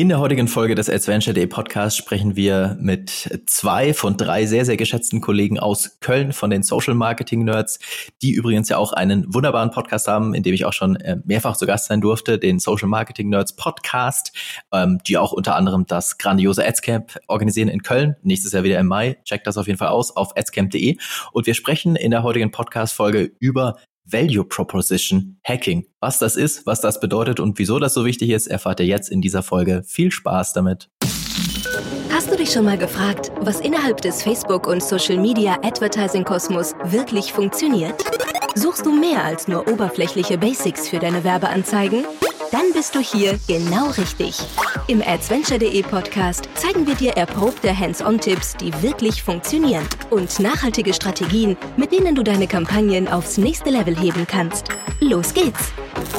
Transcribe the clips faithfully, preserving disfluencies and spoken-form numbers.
In der heutigen Folge des Adventure.de Podcasts sprechen wir mit zwei von drei sehr, sehr geschätzten Kollegen aus Köln von den Social Marketing Nerds, die übrigens ja auch einen wunderbaren Podcast haben, in dem ich auch schon äh, mehrfach zu Gast sein durfte, den Social Marketing Nerds Podcast, ähm, die auch unter anderem das grandiose Adscamp organisieren in Köln, nächstes Jahr wieder im Mai. Checkt das auf jeden Fall aus auf adscamp punkt de. Und wir sprechen in der heutigen Podcast-Folge über Value Proposition Hacking. Was das ist, was das bedeutet und wieso das so wichtig ist, erfahrt ihr jetzt in dieser Folge. Viel Spaß damit. Hast du dich schon mal gefragt, was innerhalb des Facebook- und Social-Media-Advertising-Kosmos wirklich funktioniert? Suchst du mehr als nur oberflächliche Basics für deine Werbeanzeigen? Dann bist du hier genau richtig. Im Adventure.de Podcast zeigen wir dir erprobte Hands-on-Tipps, die wirklich funktionieren und nachhaltige Strategien, mit denen du deine Kampagnen aufs nächste Level heben kannst. Los geht's!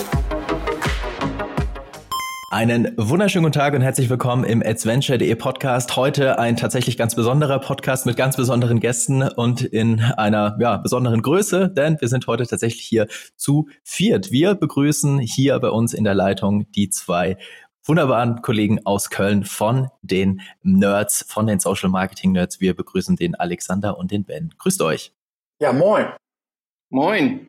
Einen wunderschönen guten Tag und herzlich willkommen im Adventure.de Podcast. Heute ein tatsächlich ganz besonderer Podcast mit ganz besonderen Gästen und in einer ja, besonderen Größe, denn wir sind heute tatsächlich hier zu viert. Wir begrüßen hier bei uns in der Leitung die zwei wunderbaren Kollegen aus Köln von den Nerds, von den Social Marketing Nerds. Wir begrüßen den Alexander und den Ben. Grüßt euch. Ja, moin. Moin.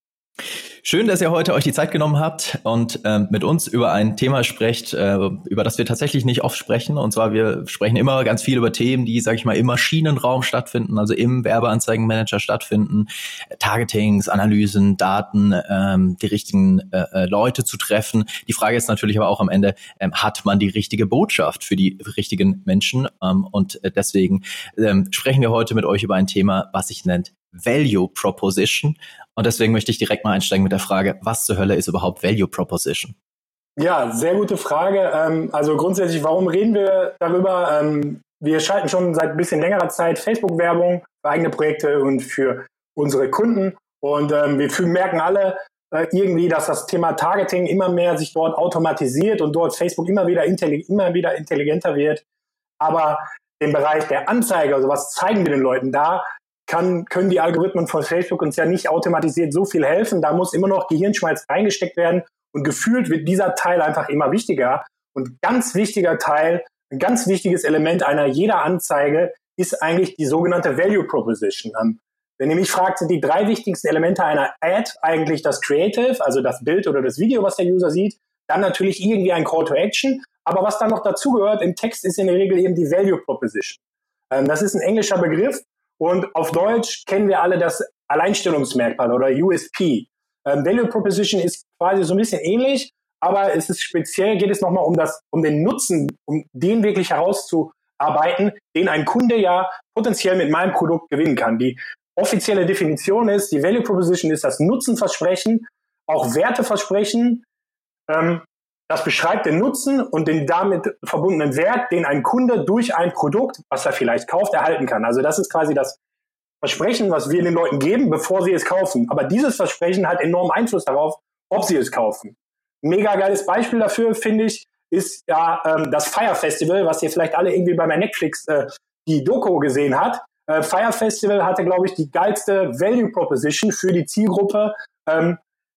Schön, dass ihr heute euch die Zeit genommen habt und ähm, mit uns über ein Thema sprecht, äh, über das wir tatsächlich nicht oft sprechen. Und zwar, wir sprechen immer ganz viel über Themen, die, sage ich mal, im Maschinenraum stattfinden, also im Werbeanzeigenmanager stattfinden. Targetings, Analysen, Daten, ähm, die richtigen äh, Leute zu treffen. Die Frage ist natürlich aber auch am Ende, ähm, hat man die richtige Botschaft für die richtigen Menschen? Ähm, und deswegen ähm, sprechen wir heute mit euch über ein Thema, was sich nennt Value Proposition. Und deswegen möchte ich direkt mal einsteigen mit der Frage, was zur Hölle ist überhaupt Value Proposition? Ja, sehr gute Frage. Also grundsätzlich, warum reden wir darüber? Wir schalten schon seit ein bisschen längerer Zeit Facebook-Werbung für eigene Projekte und für unsere Kunden. Und wir merken alle irgendwie, dass das Thema Targeting immer mehr sich dort automatisiert und dort Facebook immer wieder, intellig- immer wieder intelligenter wird. Aber im Bereich der Anzeige, also was zeigen wir den Leuten da, Kann, können die Algorithmen von Facebook uns ja nicht automatisiert so viel helfen. Da muss immer noch Gehirnschmalz reingesteckt werden und gefühlt wird dieser Teil einfach immer wichtiger. Und ganz wichtiger Teil, ein ganz wichtiges Element einer jeder Anzeige ist eigentlich die sogenannte Value Proposition. Wenn ihr mich fragt, sind die drei wichtigsten Elemente einer Ad eigentlich das Creative, also das Bild oder das Video, was der User sieht, dann natürlich irgendwie ein Call to Action. Aber was dann noch dazugehört im Text ist in der Regel eben die Value Proposition. Das ist ein englischer Begriff. Und auf Deutsch kennen wir alle das Alleinstellungsmerkmal oder U S P. Ähm, Value Proposition ist quasi so ein bisschen ähnlich, aber es ist speziell, geht es nochmal um das, um den Nutzen, um den wirklich herauszuarbeiten, den ein Kunde ja potenziell mit meinem Produkt gewinnen kann. Die offizielle Definition ist, die Value Proposition ist das Nutzenversprechen, auch Werteversprechen, ähm, das beschreibt den Nutzen und den damit verbundenen Wert, den ein Kunde durch ein Produkt, was er vielleicht kauft, erhalten kann. Also das ist quasi das Versprechen, was wir den Leuten geben, bevor sie es kaufen. Aber dieses Versprechen hat enormen Einfluss darauf, ob sie es kaufen. Ein mega geiles Beispiel dafür, finde ich, ist ja ähm, das Fire Festival, was ihr vielleicht alle irgendwie bei Netflix äh, die Doku gesehen habt. Äh, Fire Festival hatte, glaube ich, die geilste Value Proposition für die Zielgruppe, ähm,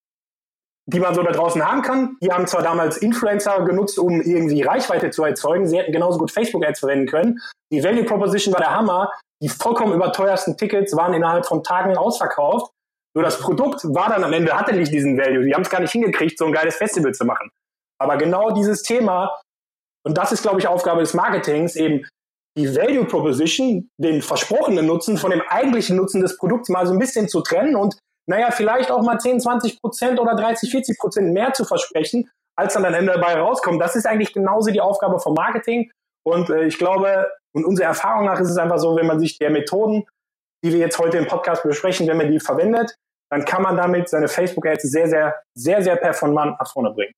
die man so da draußen haben kann. Die haben zwar damals Influencer genutzt, um irgendwie Reichweite zu erzeugen. Sie hätten genauso gut Facebook-Ads verwenden können. Die Value Proposition war der Hammer. Die vollkommen überteuersten Tickets waren innerhalb von Tagen ausverkauft. Nur das Produkt war dann am Ende, hatte nicht diesen Value. Die haben es gar nicht hingekriegt, so ein geiles Festival zu machen. Aber genau dieses Thema, und das ist, glaube ich, Aufgabe des Marketings, eben die Value Proposition, den versprochenen Nutzen von dem eigentlichen Nutzen des Produkts mal so ein bisschen zu trennen und naja, vielleicht auch mal zehn, zwanzig Prozent oder dreißig, vierzig Prozent mehr zu versprechen, als dann am Ende dabei rauskommt. Das ist eigentlich genauso die Aufgabe vom Marketing. Und äh, ich glaube, und unserer Erfahrung nach ist es einfach so, wenn man sich der Methoden, die wir jetzt heute im Podcast besprechen, wenn man die verwendet, dann kann man damit seine Facebook-Ads sehr, sehr, sehr, sehr performant nach vorne bringen.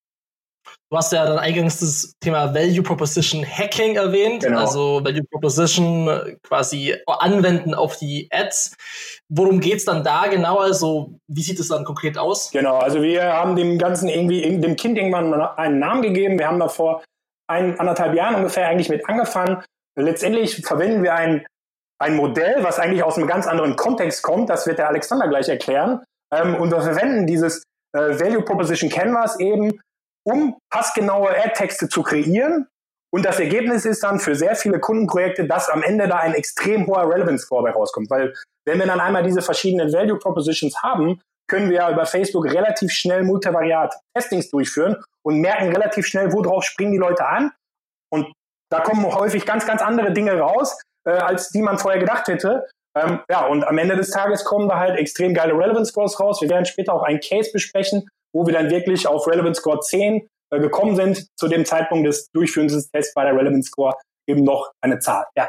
Du hast ja dann eingangs das Thema Value Proposition Hacking erwähnt, genau. Also Value Proposition quasi anwenden auf die Ads. Worum geht's dann da genau? Also wie sieht es dann konkret aus? Genau, also wir haben dem Ganzen irgendwie, dem Kind irgendwann einen Namen gegeben. Wir haben da vor ein, anderthalb Jahren ungefähr eigentlich mit angefangen. Letztendlich verwenden wir ein, ein Modell, was eigentlich aus einem ganz anderen Kontext kommt. Das wird der Alexander gleich erklären. Ähm, und wir verwenden dieses äh, Value Proposition Canvas eben, um passgenaue Ad-Texte zu kreieren. Und das Ergebnis ist dann für sehr viele Kundenprojekte, dass am Ende da ein extrem hoher Relevance-Score bei rauskommt. Weil wenn wir dann einmal diese verschiedenen Value Propositions haben, können wir ja über Facebook relativ schnell multivariat Testings durchführen und merken relativ schnell, worauf springen die Leute an. Und da kommen häufig ganz, ganz andere Dinge raus, äh, als die man vorher gedacht hätte. Ähm, ja, und am Ende des Tages kommen da halt extrem geile Relevance-Scores raus. Wir werden später auch einen Case besprechen, wo wir dann wirklich auf Relevance-Score zehn äh, gekommen sind, zu dem Zeitpunkt des Durchführens des Tests war der Relevance-Score eben noch eine Zahl. Ja.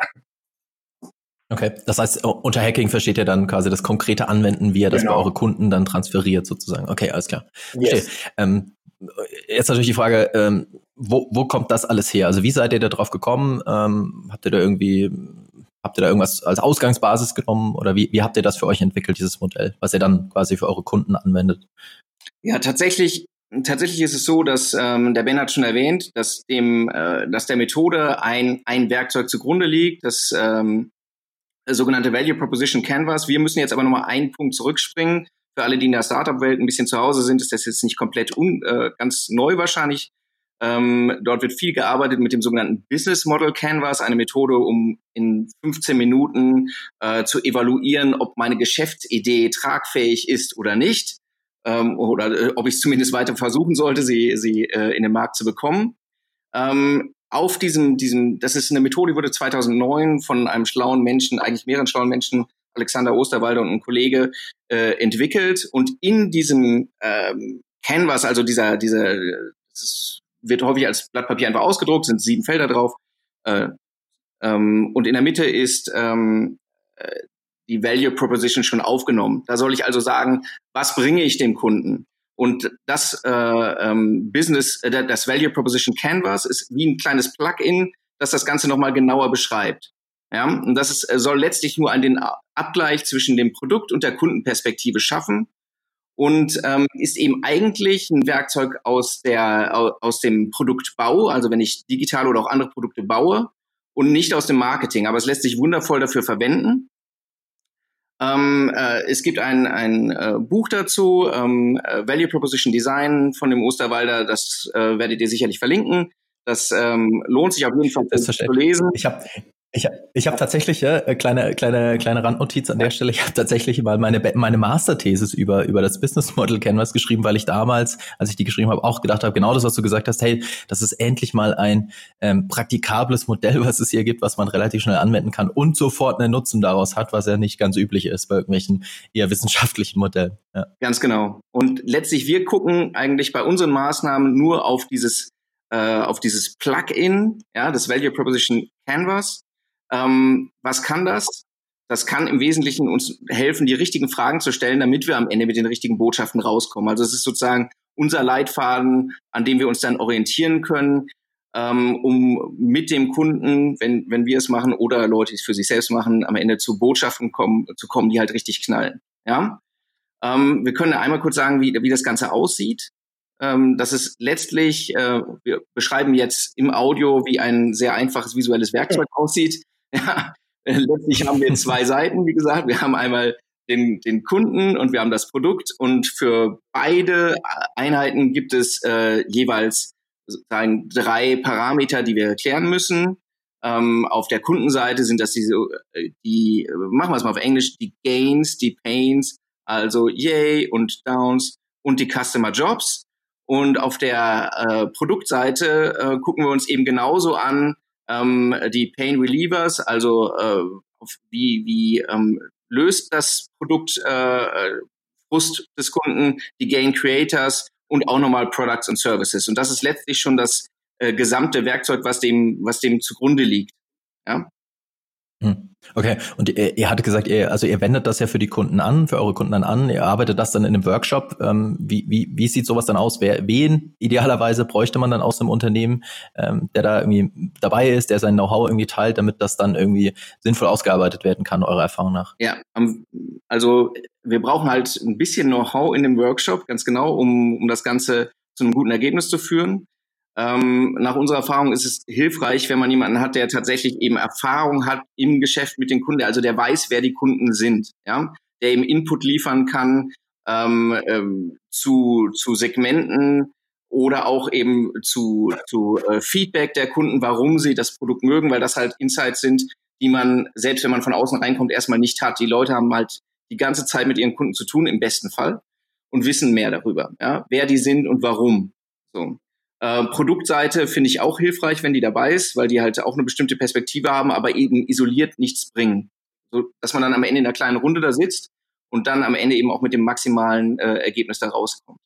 Okay, das heißt, unter Hacking versteht ihr dann quasi das konkrete Anwenden, wie ihr das genau. bei eure Kunden dann transferiert sozusagen. Okay, alles klar. Yes. Ähm, jetzt natürlich die Frage, ähm, wo, wo kommt das alles her? Also wie seid ihr da drauf gekommen? Ähm, habt ihr da irgendwie, habt ihr da irgendwas als Ausgangsbasis genommen oder wie, wie habt ihr das für euch entwickelt, dieses Modell, was ihr dann quasi für eure Kunden anwendet? Ja, tatsächlich Tatsächlich ist es so, dass ähm, der Ben hat schon erwähnt, dass dem, äh, dass der Methode ein ein Werkzeug zugrunde liegt, das ähm, sogenannte Value Proposition Canvas. Wir müssen jetzt aber nochmal einen Punkt zurückspringen. Für alle, die in der Startup-Welt ein bisschen zu Hause sind, ist das jetzt nicht komplett un, äh, ganz neu wahrscheinlich. Ähm, dort wird viel gearbeitet mit dem sogenannten Business Model Canvas, eine Methode, um in fünfzehn Minuten äh, zu evaluieren, ob meine Geschäftsidee tragfähig ist oder nicht. Ähm, oder äh, ob ich es zumindest weiter versuchen sollte, sie, sie äh, in den Markt zu bekommen. Ähm, auf diesem, diesem, das ist eine Methode, die wurde zweitausendneun von einem schlauen Menschen, eigentlich mehreren schlauen Menschen, Alexander Osterwalder und ein Kollege, äh, entwickelt. Und in diesem ähm, Canvas, also dieser, dieser, das wird häufig als Blatt Papier einfach ausgedruckt, sind sieben Felder drauf. Äh, ähm, und in der Mitte ist ähm, äh, die Value Proposition schon aufgenommen. Da soll ich also sagen, was bringe ich dem Kunden? Und das äh, ähm, Business, äh, das Value Proposition Canvas ist wie ein kleines Plugin, das das Ganze nochmal genauer beschreibt. Ja, und das ist, soll letztlich nur einen Abgleich zwischen dem Produkt und der Kundenperspektive schaffen und ähm, ist eben eigentlich ein Werkzeug aus der aus dem Produktbau, also wenn ich digital oder auch andere Produkte baue und nicht aus dem Marketing. Aber es lässt sich wundervoll dafür verwenden. Ähm, äh, es gibt ein, ein äh, Buch dazu, ähm, äh, Value Proposition Design von dem Osterwalder, das äh, werdet ihr sicherlich verlinken. Das ähm, lohnt sich auf jeden Fall zu lesen. Ich habe ich, ich hab tatsächlich, ja, kleine kleine kleine Randnotiz an der Stelle, ich habe tatsächlich mal meine meine Masterthesis über über das Business Model Canvas geschrieben, weil ich damals, als ich die geschrieben habe, auch gedacht habe, genau das, was du gesagt hast, hey, das ist endlich mal ein ähm, praktikables Modell, was es hier gibt, was man relativ schnell anwenden kann und sofort einen Nutzen daraus hat, was ja nicht ganz üblich ist bei irgendwelchen eher wissenschaftlichen Modellen. Ja. Ganz genau. Und letztlich, wir gucken eigentlich bei unseren Maßnahmen nur auf dieses äh, auf dieses Plugin, ja, das Value Proposition Canvas. Ähm, was kann das? Das kann im Wesentlichen uns helfen, die richtigen Fragen zu stellen, damit wir am Ende mit den richtigen Botschaften rauskommen. Also es ist sozusagen unser Leitfaden, an dem wir uns dann orientieren können, ähm, um mit dem Kunden, wenn wenn wir es machen oder Leute, die es für sich selbst machen, am Ende zu Botschaften kommen, zu kommen, die halt richtig knallen. Ja, ähm, wir können einmal kurz sagen, wie wie das Ganze aussieht. Ähm, das ist letztlich, äh, wir beschreiben jetzt im Audio, wie ein sehr einfaches visuelles Werkzeug aussieht. Ja, letztlich haben wir zwei Seiten, wie gesagt. Wir haben einmal den, den Kunden und wir haben das Produkt. Und für beide Einheiten gibt es äh, jeweils sozusagen drei Parameter, die wir klären müssen. Ähm, auf der Kundenseite sind das diese, die, machen wir es mal auf Englisch, die Gains, die Pains, also Yay und Downs und die Customer Jobs. Und auf der äh, Produktseite äh, gucken wir uns eben genauso an, ähm, die Pain Relievers, also äh, auf wie, wie ähm, löst das Produkt äh, Frust des Kunden, die Gain Creators und auch nochmal Products und Services. Und das ist letztlich schon das äh, gesamte Werkzeug, was dem, was dem zugrunde liegt. Ja. Okay, und ihr, ihr hattet gesagt, ihr, also ihr wendet das ja für die Kunden an, für eure Kunden dann an, ihr arbeitet das dann in einem Workshop. Ähm, wie, wie, wie sieht sowas dann aus? Wer, wen idealerweise bräuchte man dann aus dem Unternehmen, ähm, der da irgendwie dabei ist, der sein Know-how irgendwie teilt, damit das dann irgendwie sinnvoll ausgearbeitet werden kann, eurer Erfahrung nach? Ja, also wir brauchen halt ein bisschen Know-how in dem Workshop, ganz genau, um, um das Ganze zu einem guten Ergebnis zu führen. Ähm, nach unserer Erfahrung ist es hilfreich, wenn man jemanden hat, der tatsächlich eben Erfahrung hat im Geschäft mit den Kunden, also der weiß, wer die Kunden sind, ja, der eben Input liefern kann ähm, ähm, zu zu Segmenten oder auch eben zu, zu äh, Feedback der Kunden, warum sie das Produkt mögen, weil das halt Insights sind, die man, selbst wenn man von außen reinkommt, erstmal nicht hat. Die Leute haben halt die ganze Zeit mit ihren Kunden zu tun, im besten Fall, und wissen mehr darüber, ja, wer die sind und warum. So. Äh, Produktseite finde ich auch hilfreich, wenn die dabei ist, weil die halt auch eine bestimmte Perspektive haben, aber eben isoliert nichts bringen. So, dass man dann am Ende in einer kleinen Runde da sitzt und dann am Ende eben auch mit dem maximalen äh, Ergebnis da rauskommt.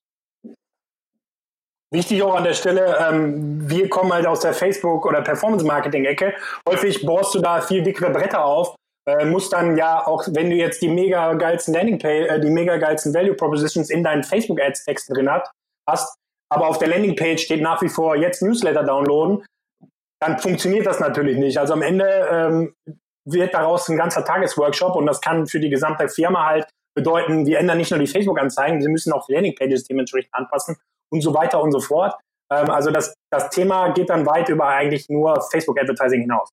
Wichtig auch an der Stelle, ähm, wir kommen halt aus der Facebook- oder Performance-Marketing-Ecke. Häufig bohrst du da viel dickere Bretter auf, äh, musst dann ja auch, wenn du jetzt die mega geilsten Landingpage, äh, die mega geilsten Value-Propositions in deinen Facebook-Ads-Texten drin hat, hast, aber auf der Landingpage steht nach wie vor jetzt Newsletter downloaden, dann funktioniert das natürlich nicht. Also am Ende ähm, wird daraus ein ganzer Tagesworkshop und das kann für die gesamte Firma halt bedeuten, wir ändern nicht nur die Facebook-Anzeigen, wir müssen auch die Landingpages dementsprechend anpassen und so weiter und so fort. Ähm, also das, das Thema geht dann weit über eigentlich nur Facebook-Advertising hinaus.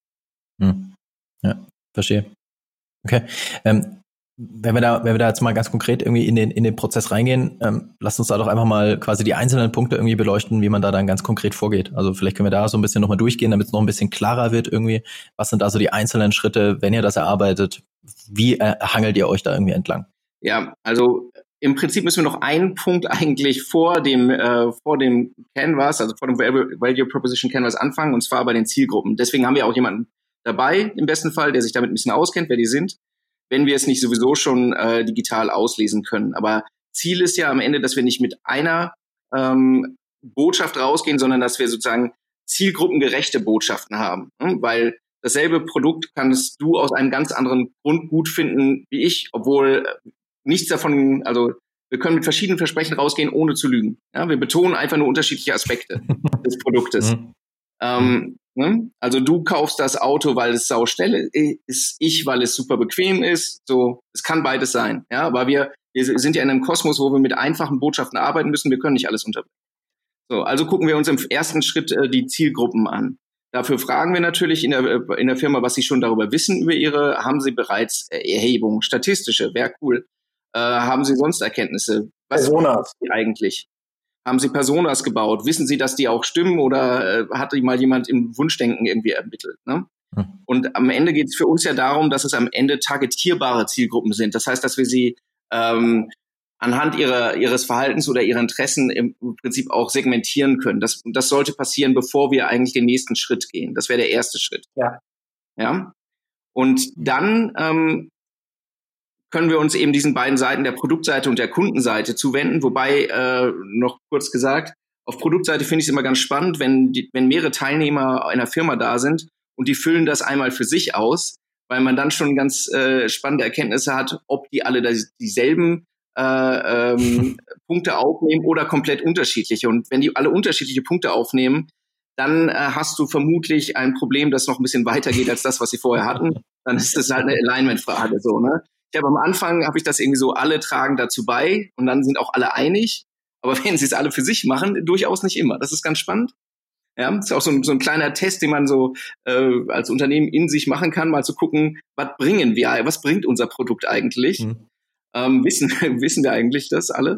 Hm. Ja, verstehe. Okay. Ähm, wenn wir da, wenn wir da jetzt mal ganz konkret irgendwie in den, in den Prozess reingehen, ähm, lasst uns da doch einfach mal quasi die einzelnen Punkte irgendwie beleuchten, wie man da dann ganz konkret vorgeht. Also vielleicht können wir da so ein bisschen nochmal durchgehen, damit es noch ein bisschen klarer wird irgendwie. Was sind da so die einzelnen Schritte, wenn ihr das erarbeitet? Wie äh, hangelt ihr euch da irgendwie entlang? Ja, also im Prinzip müssen wir noch einen Punkt eigentlich vor dem äh, vor dem Canvas, also vor dem Value Proposition Canvas anfangen, und zwar bei den Zielgruppen. Deswegen haben wir auch jemanden dabei, im besten Fall, der sich damit ein bisschen auskennt, wer die sind, wenn wir es nicht sowieso schon äh, digital auslesen können. Aber Ziel ist ja am Ende, dass wir nicht mit einer ähm, Botschaft rausgehen, sondern dass wir sozusagen zielgruppengerechte Botschaften haben. Hm? Weil dasselbe Produkt kannst du aus einem ganz anderen Grund gut finden wie ich, obwohl nichts davon, also wir können mit verschiedenen Versprechen rausgehen, ohne zu lügen. Ja, wir betonen einfach nur unterschiedliche Aspekte des Produktes. Mhm. Ähm, ne? Also du kaufst das Auto, weil es sauschnell ist, ich, weil es super bequem ist. So, es kann beides sein. Ja, aber wir, wir sind ja in einem Kosmos, wo wir mit einfachen Botschaften arbeiten müssen. Wir können nicht alles unterbringen. So, also gucken wir uns im ersten Schritt äh, die Zielgruppen an. Dafür fragen wir natürlich in der, in der Firma, was sie schon darüber wissen über ihre, haben sie bereits Erhebungen, statistische, wäre cool. Äh, haben sie sonst Erkenntnisse? Was Personas sie eigentlich? Haben sie Personas gebaut? Wissen sie, dass die auch stimmen, oder äh, hat die mal jemand im Wunschdenken irgendwie ermittelt? Ne? Hm. Und am Ende geht es für uns ja darum, dass es am Ende targetierbare Zielgruppen sind. Das heißt, dass wir sie ähm, anhand ihrer, ihres Verhaltens oder ihrer Interessen im Prinzip auch segmentieren können. Das, das sollte passieren, bevor wir eigentlich den nächsten Schritt gehen. Das wäre der erste Schritt. Ja. Ja. Und dann ähm, können wir uns eben diesen beiden Seiten, der Produktseite und der Kundenseite, zuwenden. Wobei, äh, noch kurz gesagt, auf Produktseite finde ich es immer ganz spannend, wenn, die, wenn mehrere Teilnehmer einer Firma da sind und die füllen das einmal für sich aus, weil man dann schon ganz äh, spannende Erkenntnisse hat, ob die alle das, dieselben Äh, ähm, Punkte aufnehmen oder komplett unterschiedliche. Und wenn die alle unterschiedliche Punkte aufnehmen, dann äh, hast du vermutlich ein Problem, das noch ein bisschen weiter geht als das, was sie vorher hatten. Dann ist das halt eine Alignment-Frage. So, ne? Ich habe am Anfang, habe ich das irgendwie so, alle tragen dazu bei und dann sind auch alle einig. Aber wenn sie es alle für sich machen, durchaus nicht immer. Das ist ganz spannend. Ja, das ist auch so ein, so ein kleiner Test, den man so äh, als Unternehmen in sich machen kann, mal zu gucken, was bringen wir, was bringt unser Produkt eigentlich? Mhm. Ähm, wissen, wissen wir eigentlich das alle?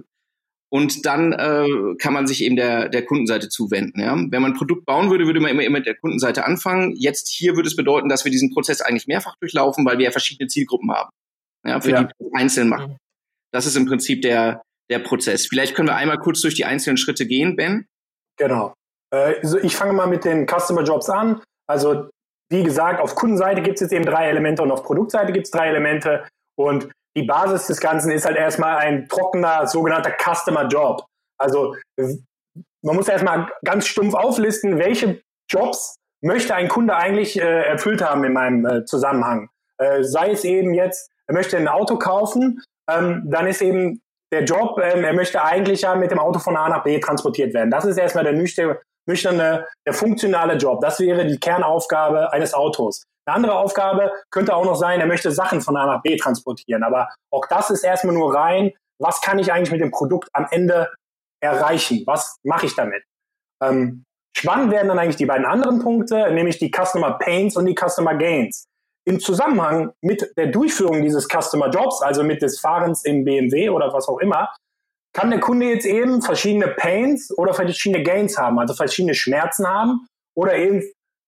Und dann äh, kann man sich eben der, der Kundenseite zuwenden. Ja? Wenn man ein Produkt bauen würde, würde man immer, immer mit der Kundenseite anfangen. Jetzt hier würde es bedeuten, dass wir diesen Prozess eigentlich mehrfach durchlaufen, weil wir ja verschiedene Zielgruppen haben, ja, für ja. die wir einzeln machen. Das ist im Prinzip der, der Prozess. Vielleicht können wir einmal kurz durch die einzelnen Schritte gehen, Ben. Genau. Äh, also ich fange mal mit den Customer Jobs an. Also wie gesagt, auf Kundenseite gibt es jetzt eben drei Elemente und auf Produktseite gibt es drei Elemente. Und die Basis des Ganzen ist halt erstmal ein trockener, sogenannter Customer Job. Also man muss erstmal ganz stumpf auflisten, welche Jobs möchte ein Kunde eigentlich äh, erfüllt haben in meinem äh, Zusammenhang. Äh, sei es eben jetzt, er möchte ein Auto kaufen, ähm, dann ist eben der Job, ähm, er möchte eigentlich ja mit dem Auto von A nach B transportiert werden. Das ist erstmal der nüchterne, nüchterne, der funktionale Job. Das wäre die Kernaufgabe eines Autos. Eine andere Aufgabe könnte auch noch sein, er möchte Sachen von A nach B transportieren. Aber auch das ist erstmal nur rein, was kann ich eigentlich mit dem Produkt am Ende erreichen? Was mache ich damit? Ähm, spannend werden dann eigentlich die beiden anderen Punkte, nämlich die Customer Pains und die Customer Gains. Im Zusammenhang mit der Durchführung dieses Customer Jobs, also mit des Fahrens im B M W oder was auch immer, kann der Kunde jetzt eben verschiedene Pains oder verschiedene Gains haben, also verschiedene Schmerzen haben oder eben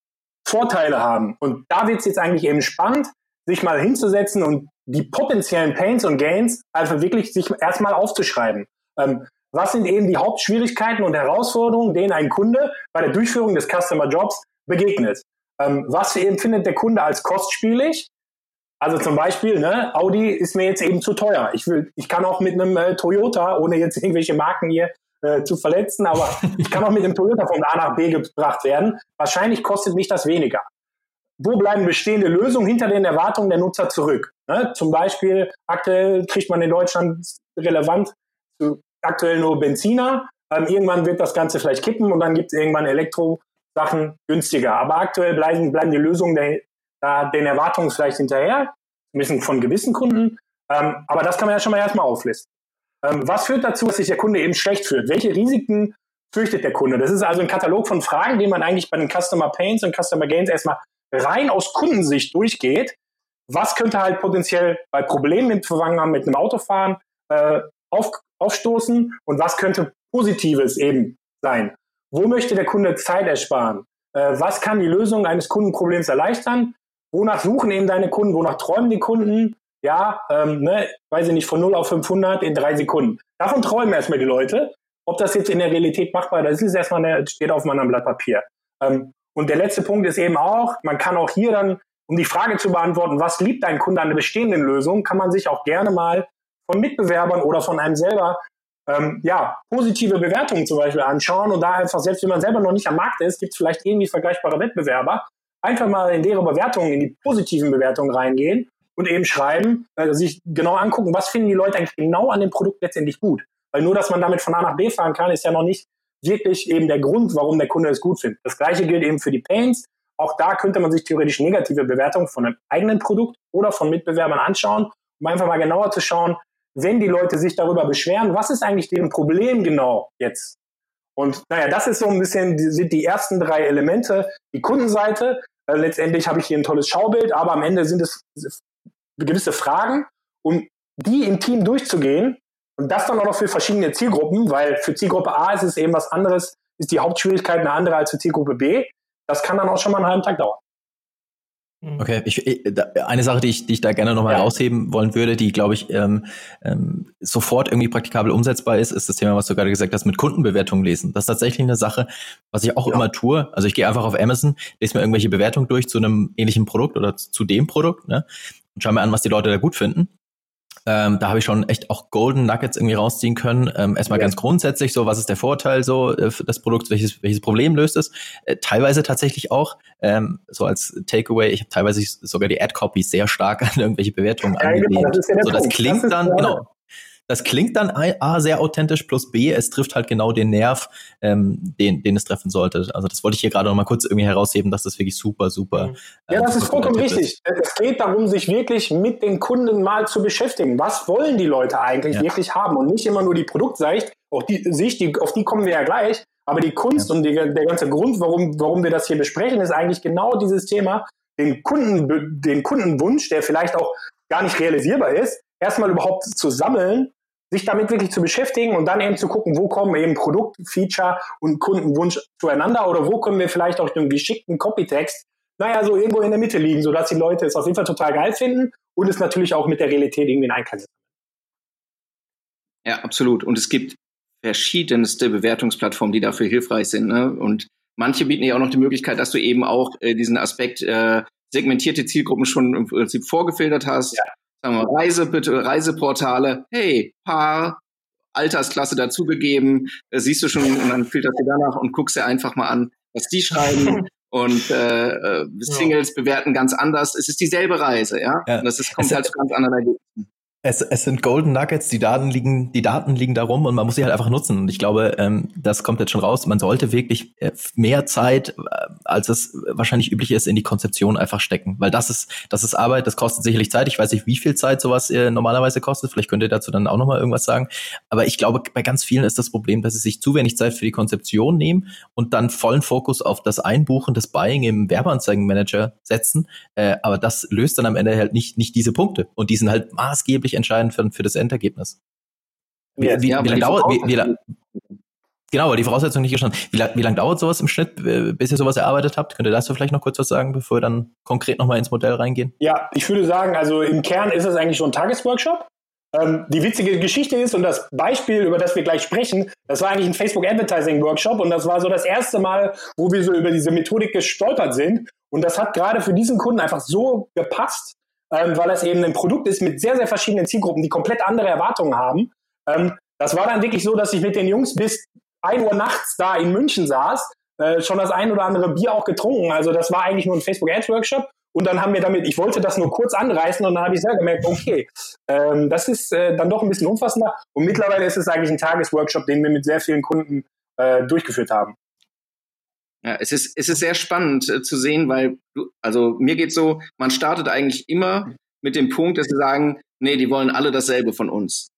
Vorteile haben. Und da wird es jetzt eigentlich eben spannend, sich mal hinzusetzen und die potenziellen Pains und Gains einfach wirklich sich erstmal aufzuschreiben. Ähm, was sind eben die Hauptschwierigkeiten und Herausforderungen, denen ein Kunde bei der Durchführung des Customer Jobs begegnet? Ähm, was empfindet der Kunde als kostspielig? Also zum Beispiel, ne, Audi ist mir jetzt eben zu teuer. Ich will, ich kann auch mit einem äh, Toyota, ohne jetzt irgendwelche Marken hier äh, zu verletzen, aber ich kann auch mit einem Toyota von A nach B gebracht werden. Wahrscheinlich kostet mich das weniger. Wo bleiben bestehende Lösungen hinter den Erwartungen der Nutzer zurück? Ne? Zum Beispiel, aktuell kriegt man in Deutschland relevant zu, aktuell nur Benziner. Ähm, irgendwann wird das Ganze vielleicht kippen und dann gibt es irgendwann Elektro-Sachen günstiger. Aber aktuell bleiben, bleiben die Lösungen der, da den Erwartungen vielleicht hinterher, ein bisschen von gewissen Kunden. Ähm, aber das kann man ja schon mal erstmal auflisten. Ähm, was führt dazu, dass sich der Kunde eben schlecht fühlt? Welche Risiken fürchtet der Kunde? Das ist also ein Katalog von Fragen, den man eigentlich bei den Customer Pains und Customer Gains erstmal rein aus Kundensicht durchgeht. Was könnte halt potenziell bei Problemen im Zusammenhang mit einem Autofahren äh, auf, aufstoßen und was könnte Positives eben sein? Wo möchte der Kunde Zeit ersparen? Äh, was kann die Lösung eines Kundenproblems erleichtern? Wonach suchen eben deine Kunden? Wonach träumen die Kunden? Ja, ähm, ne, weiß ich nicht, von null auf fünfhundert in drei Sekunden. Davon träumen erstmal die Leute. Ob das jetzt in der Realität machbar ist, ist erstmal eine, steht auf meinem Blatt Papier. Ähm, und der letzte Punkt ist eben auch, man kann auch hier dann, um die Frage zu beantworten, was liebt ein Kunde an der bestehenden Lösung, kann man sich auch gerne mal von Mitbewerbern oder von einem selber ähm, ja, positive Bewertungen zum Beispiel anschauen und da einfach, selbst wenn man selber noch nicht am Markt ist, gibt es vielleicht irgendwie vergleichbare Wettbewerber, einfach mal in deren Bewertungen, in die positiven Bewertungen reingehen und eben schreiben, also sich genau angucken, was finden die Leute eigentlich genau an dem Produkt letztendlich gut. Weil nur, dass man damit von A nach B fahren kann, ist ja noch nicht wirklich eben der Grund, warum der Kunde es gut findet. Das Gleiche gilt eben für die Pains. Auch da könnte man sich theoretisch negative Bewertungen von einem eigenen Produkt oder von Mitbewerbern anschauen, um einfach mal genauer zu schauen, wenn die Leute sich darüber beschweren, was ist eigentlich deren Problem genau jetzt? Und naja, das ist so ein bisschen, sind die ersten drei Elemente. Die Kundenseite, äh, letztendlich habe ich hier ein tolles Schaubild, aber am Ende sind es gewisse Fragen, um die im Team durchzugehen und das dann auch noch für verschiedene Zielgruppen, weil für Zielgruppe A ist es eben was anderes, ist die Hauptschwierigkeit eine andere als für Zielgruppe B. Das kann dann auch schon mal einen halben Tag dauern. Okay, ich, eine Sache, die ich, die ich da gerne nochmal ja. rausheben wollen würde, die, glaube ich, ähm, ähm, sofort irgendwie praktikabel umsetzbar ist, ist das Thema, was du gerade gesagt hast, mit Kundenbewertungen lesen. Das ist tatsächlich eine Sache, was ich auch ja. immer tue. Also ich gehe einfach auf Amazon, lese mir irgendwelche Bewertungen durch zu einem ähnlichen Produkt oder zu dem Produkt, ne, und schaue mir an, was die Leute da gut finden. Ähm, da habe ich schon echt auch Golden Nuggets irgendwie rausziehen können. Ähm, erstmal ja. ganz grundsätzlich so, was ist der Vorteil so äh, des Produkts, welches welches Problem löst es? Äh, teilweise tatsächlich auch ähm, so als Takeaway. Ich habe teilweise sogar die Ad-Copy sehr stark an irgendwelche Bewertungen ja, angelehnt. Das ist ja der so, das Punkt. klingt das dann ja. genau. Das klingt dann A, sehr authentisch, plus B, es trifft halt genau den Nerv, ähm, den, den es treffen sollte. Also das wollte ich hier gerade noch mal kurz irgendwie herausheben, dass das wirklich super, super äh, Ja, das ist vollkommen richtig. Ist. Es geht darum, sich wirklich mit den Kunden mal zu beschäftigen. Was wollen die Leute eigentlich ja. wirklich haben? Und nicht immer nur die Produktsicht, auch die Sicht, die, auf die kommen wir ja gleich. Aber die Kunst ja. und die, der ganze Grund, warum, warum wir das hier besprechen, ist eigentlich genau dieses Thema, den Kunden, den Kundenwunsch, der vielleicht auch gar nicht realisierbar ist, erstmal überhaupt zu sammeln, sich damit wirklich zu beschäftigen und dann eben zu gucken, wo kommen eben Produkt, Feature und Kundenwunsch zueinander oder wo können wir vielleicht auch den geschickten Copytext, naja, so irgendwo in der Mitte liegen, sodass die Leute es auf jeden Fall total geil finden und es natürlich auch mit der Realität irgendwie in Einklang setzen. Ja, absolut. Und es gibt verschiedenste Bewertungsplattformen, die dafür hilfreich sind, ne? Und manche bieten ja auch noch die Möglichkeit, dass du eben auch äh, diesen Aspekt äh, segmentierte Zielgruppen schon im Prinzip vorgefiltert hast. Ja. Sagen wir, Reise, bitte, Reiseportale, hey, Paar, Altersklasse dazugegeben, äh, siehst du schon, und dann filterst du danach und guckst dir einfach mal an, was die schreiben. Und äh, Singles ja. bewerten ganz anders. Es ist dieselbe Reise, ja. ja. Und das ist, kommt es halt zu ganz anderen Ergebnissen. Es, es sind Golden Nuggets, die Daten liegen, die Daten liegen da rum und man muss sie halt einfach nutzen. Und ich glaube, ähm, das kommt jetzt schon raus. Man sollte wirklich äh, mehr Zeit, äh, als es wahrscheinlich üblich ist, in die Konzeption einfach stecken. Weil das ist, das ist Arbeit, das kostet sicherlich Zeit. Ich weiß nicht, wie viel Zeit sowas äh, normalerweise kostet. Vielleicht könnt ihr dazu dann auch nochmal irgendwas sagen. Aber ich glaube, bei ganz vielen ist das Problem, dass sie sich zu wenig Zeit für die Konzeption nehmen und dann vollen Fokus auf das Einbuchen, das Buying im Werbeanzeigenmanager setzen. Äh, aber das löst dann am Ende halt nicht, nicht diese Punkte. Und die sind halt maßgeblich entscheidend für, für das Endergebnis. Wie, yes. wie, ja, wie lange dauert, wie, wie lang, genau, aber die Voraussetzung nicht gestanden. Wie, lang, wie lange dauert sowas im Schnitt, bis ihr sowas erarbeitet habt? Könnt ihr dazu vielleicht noch kurz was sagen, bevor wir dann konkret nochmal ins Modell reingehen? Ja, ich würde sagen, also im Kern ist es eigentlich schon ein Tagesworkshop. Ähm, die witzige Geschichte ist, und das Beispiel, über das wir gleich sprechen, das war eigentlich ein Facebook Advertising Workshop und das war so das erste Mal, wo wir so über diese Methodik gestolpert sind und das hat gerade für diesen Kunden einfach so gepasst, ähm, weil das eben ein Produkt ist mit sehr, sehr verschiedenen Zielgruppen, die komplett andere Erwartungen haben. Ähm, das war dann wirklich so, dass ich mit den Jungs bis ein Uhr nachts da in München saß, äh, schon das ein oder andere Bier auch getrunken, also das war eigentlich nur ein Facebook Ads Workshop. Und dann haben wir damit, ich wollte das nur kurz anreißen und dann habe ich selber gemerkt, okay, ähm, das ist äh, dann doch ein bisschen umfassender. Und mittlerweile ist es eigentlich ein Tagesworkshop, den wir mit sehr vielen Kunden äh, durchgeführt haben. Ja, es ist, es ist sehr spannend äh, zu sehen, weil, du, also mir geht's so, man startet eigentlich immer mit dem Punkt, dass sie sagen, nee, die wollen alle dasselbe von uns.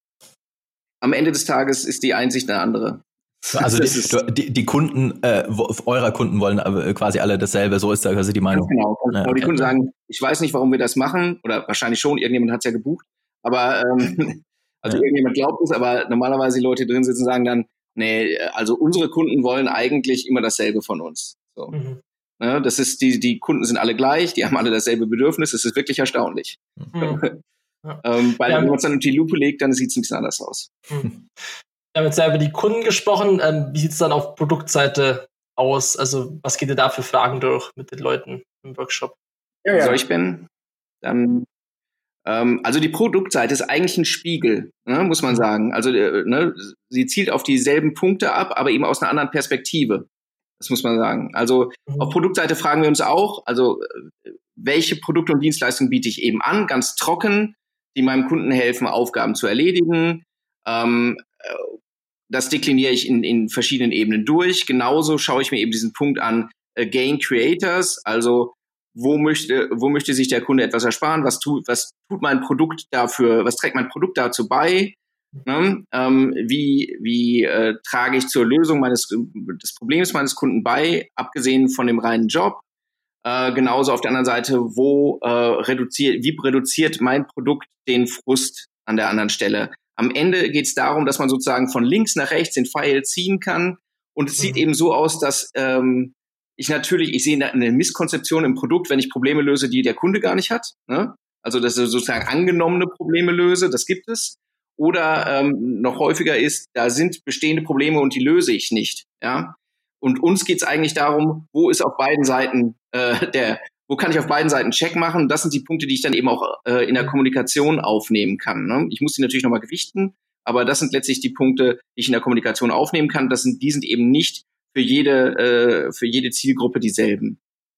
Am Ende des Tages ist die Einsicht eine andere. Also die, die, die Kunden, äh, eurer Kunden wollen quasi alle dasselbe, so ist da quasi die Meinung. Genau, ja, aber okay. Die Kunden sagen, ich weiß nicht, warum wir das machen, oder wahrscheinlich schon, irgendjemand hat es ja gebucht, aber ähm, also ja. irgendjemand glaubt es, aber normalerweise die Leute, die drin sitzen, sagen dann, nee, also unsere Kunden wollen eigentlich immer dasselbe von uns. So. Mhm. Ja, das ist, die, die Kunden sind alle gleich, die haben alle dasselbe Bedürfnis, das ist wirklich erstaunlich. Mhm. Ja. ähm, weil ja. wenn man es dann unter die Lupe legt, dann sieht es ein bisschen anders aus. Mhm. Wir haben jetzt ja über die Kunden gesprochen. Ähm, wie sieht es dann auf Produktseite aus? Also was geht ihr da für Fragen durch mit den Leuten im Workshop? Ja, ja. So, ich bin dann, ähm, also die Produktseite ist eigentlich ein Spiegel, ne, muss man sagen. Also äh, ne, sie zielt auf dieselben Punkte ab, aber eben aus einer anderen Perspektive. Das muss man sagen. Also mhm. auf Produktseite fragen wir uns auch, also äh, welche Produkte und Dienstleistungen biete ich eben an, ganz trocken, die meinem Kunden helfen, Aufgaben zu erledigen. Ähm, Das dekliniere ich in, in verschiedenen Ebenen durch. Genauso schaue ich mir eben diesen Punkt an, äh, Gain Creators, also wo möchte, wo möchte sich der Kunde etwas ersparen, was tut, was tut mein Produkt dafür, was trägt mein Produkt dazu bei, ne? ähm, wie, wie äh, trage ich zur Lösung meines, des Problems meines Kunden bei, abgesehen von dem reinen Job. Äh, genauso auf der anderen Seite, wo äh, reduziert, wie reduziert mein Produkt den Frust an der anderen Stelle. Am Ende geht es darum, dass man sozusagen von links nach rechts den Pfeil ziehen kann. Und es sieht mhm. eben so aus, dass ähm, ich natürlich, ich sehe eine Misskonzeption im Produkt, wenn ich Probleme löse, die der Kunde gar nicht hat. Ne? Also, dass ich sozusagen angenommene Probleme löse, das gibt es. Oder ähm, noch häufiger ist, da sind bestehende Probleme und die löse ich nicht. Ja. Und uns geht es eigentlich darum, wo ist auf beiden Seiten äh, der Wo kann ich auf beiden Seiten Check machen? Das sind die Punkte, die ich dann eben auch äh, in der Kommunikation aufnehmen kann. Ne? Ich muss die natürlich nochmal gewichten, aber das sind letztlich die Punkte, die ich in der Kommunikation aufnehmen kann. Das sind, die sind eben nicht für jede, äh, für jede Zielgruppe dieselben.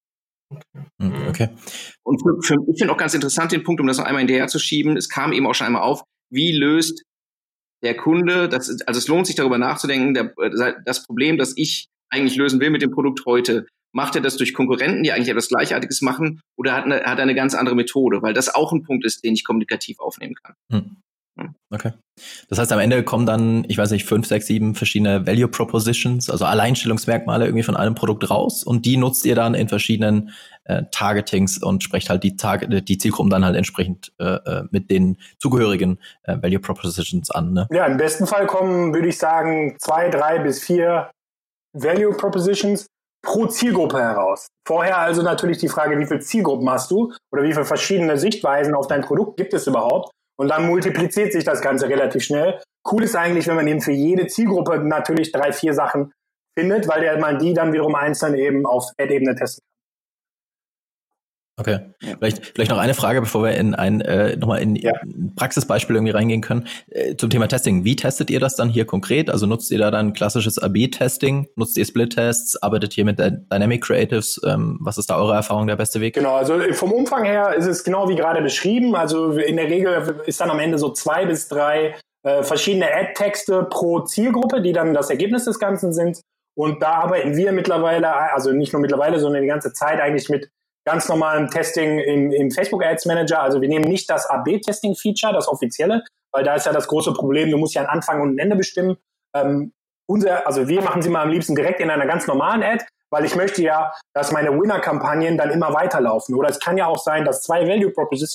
Okay. Und für, für, ich finde auch ganz interessant den Punkt, um das noch einmal hinterher zu schieben, es kam eben auch schon einmal auf, wie löst der Kunde, das, also es lohnt sich darüber nachzudenken, der, das Problem, das ich eigentlich lösen will mit dem Produkt heute, macht er das durch Konkurrenten, die eigentlich etwas Gleichartiges machen, oder hat, eine, hat er eine ganz andere Methode? Weil das auch ein Punkt ist, den ich kommunikativ aufnehmen kann. Hm. Okay. Das heißt, am Ende kommen dann, ich weiß nicht, fünf, sechs, sieben verschiedene Value Propositions, also Alleinstellungsmerkmale irgendwie von einem Produkt raus, und die nutzt ihr dann in verschiedenen äh, Targetings und sprecht halt die, Target, die Zielgruppen dann halt entsprechend äh, mit den zugehörigen äh, Value Propositions an. Ne? Ja, im besten Fall kommen, würde ich sagen, zwei, drei bis vier Value Propositions pro Zielgruppe heraus. Vorher also natürlich die Frage, wie viele Zielgruppen hast du oder wie viele verschiedene Sichtweisen auf dein Produkt gibt es überhaupt? Und dann multipliziert sich das Ganze relativ schnell. Cool ist eigentlich, wenn man eben für jede Zielgruppe natürlich drei, vier Sachen findet, weil der man die dann wiederum einzeln eben auf Ad-Ebene testen kann. Okay, vielleicht vielleicht noch eine Frage, bevor wir in ein äh, nochmal in ja. ein Praxisbeispiel irgendwie reingehen können, äh, zum Thema Testing. Wie testet ihr das dann hier konkret? Also nutzt ihr da dann klassisches A B Testing? Nutzt ihr Split-Tests? Arbeitet ihr mit Dynamic Creatives? Ähm, was ist da eure Erfahrung, der beste Weg? Genau, also vom Umfang her ist es genau wie gerade beschrieben. Also in der Regel ist dann am Ende so zwei bis drei äh, verschiedene Ad-Texte pro Zielgruppe, die dann das Ergebnis des Ganzen sind. Und da arbeiten wir mittlerweile, also nicht nur mittlerweile, sondern die ganze Zeit eigentlich mit ganz normalem Testing im, im Facebook Ads Manager. Also wir nehmen nicht das A B Testing Feature, das offizielle, weil da ist ja das große Problem, du musst ja einen Anfang und ein Ende bestimmen. Ähm, unser, also wir machen sie mal am liebsten direkt in einer ganz normalen Ad, weil ich möchte ja, dass meine Winner-Kampagnen dann immer weiterlaufen. Oder es kann ja auch sein, dass zwei Value Propositions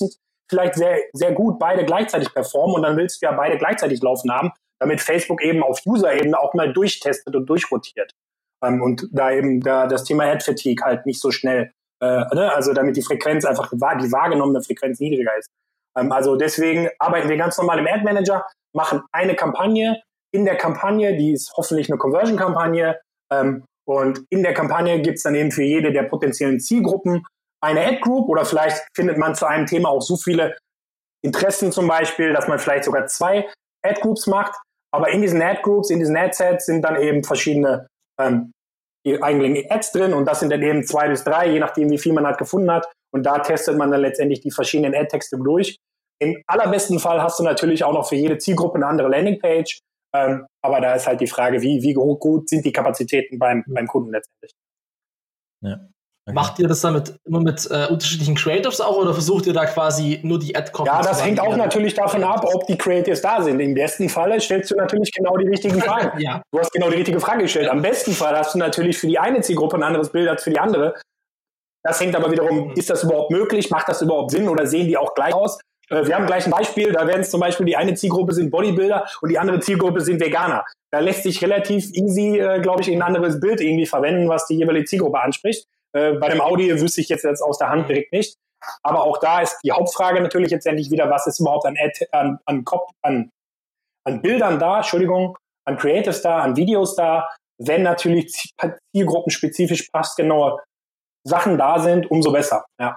vielleicht sehr, sehr gut beide gleichzeitig performen und dann willst du ja beide gleichzeitig laufen haben, damit Facebook eben auf User-Ebene auch mal durchtestet und durchrotiert. Ähm, und da eben da das Thema Ad-Fatigue halt nicht so schnell, äh, ne? Also damit die Frequenz einfach, die wahrgenommene Frequenz niedriger ist. Ähm, also deswegen arbeiten wir ganz normal im Ad-Manager, machen eine Kampagne. In der Kampagne, die ist hoffentlich eine Conversion-Kampagne, ähm, und in der Kampagne gibt's dann eben für jede der potenziellen Zielgruppen eine Ad-Group oder vielleicht findet man zu einem Thema auch so viele Interessen zum Beispiel, dass man vielleicht sogar zwei Ad-Groups macht. Aber in diesen Ad-Groups, in diesen Ad-Sets sind dann eben verschiedene ähm, eigentliche Ads drin und das sind dann eben zwei bis drei, je nachdem, wie viel man halt gefunden hat. Und da testet man dann letztendlich die verschiedenen Ad-Texte durch. Im allerbesten Fall hast du natürlich auch noch für jede Zielgruppe eine andere Landingpage. Ähm, aber da ist halt die Frage, wie, wie gut sind die Kapazitäten beim, beim Kunden letztendlich. Ja. Okay. Macht ihr das dann mit, immer mit äh, unterschiedlichen Creatives auch oder versucht ihr da quasi nur die Ad-Copy Ja, zu das hängt auch natürlich davon ab, ob die Creatives da sind. Im besten Falle stellst du natürlich genau die richtigen Fragen. Ja. Du hast genau die richtige Frage gestellt. Am besten Fall hast du natürlich für die eine Zielgruppe ein anderes Bild als für die andere. Das hängt aber wiederum, ist das überhaupt möglich? Macht das überhaupt Sinn oder sehen die auch gleich aus? Wir haben gleich ein Beispiel, da werden es zum Beispiel, die eine Zielgruppe sind Bodybuilder und die andere Zielgruppe sind Veganer. Da lässt sich relativ easy, äh, glaube ich, ein anderes Bild irgendwie verwenden, was die jeweilige Zielgruppe anspricht. Äh, bei dem Audio wüsste ich jetzt, jetzt aus der Hand direkt nicht. Aber auch da ist die Hauptfrage natürlich jetzt endlich wieder, was ist überhaupt an, Ad, an, an, an, an Bildern da, Entschuldigung, an Creatives da, an Videos da, wenn natürlich zielgruppenspezifisch passgenaue Sachen da sind, umso besser, ja.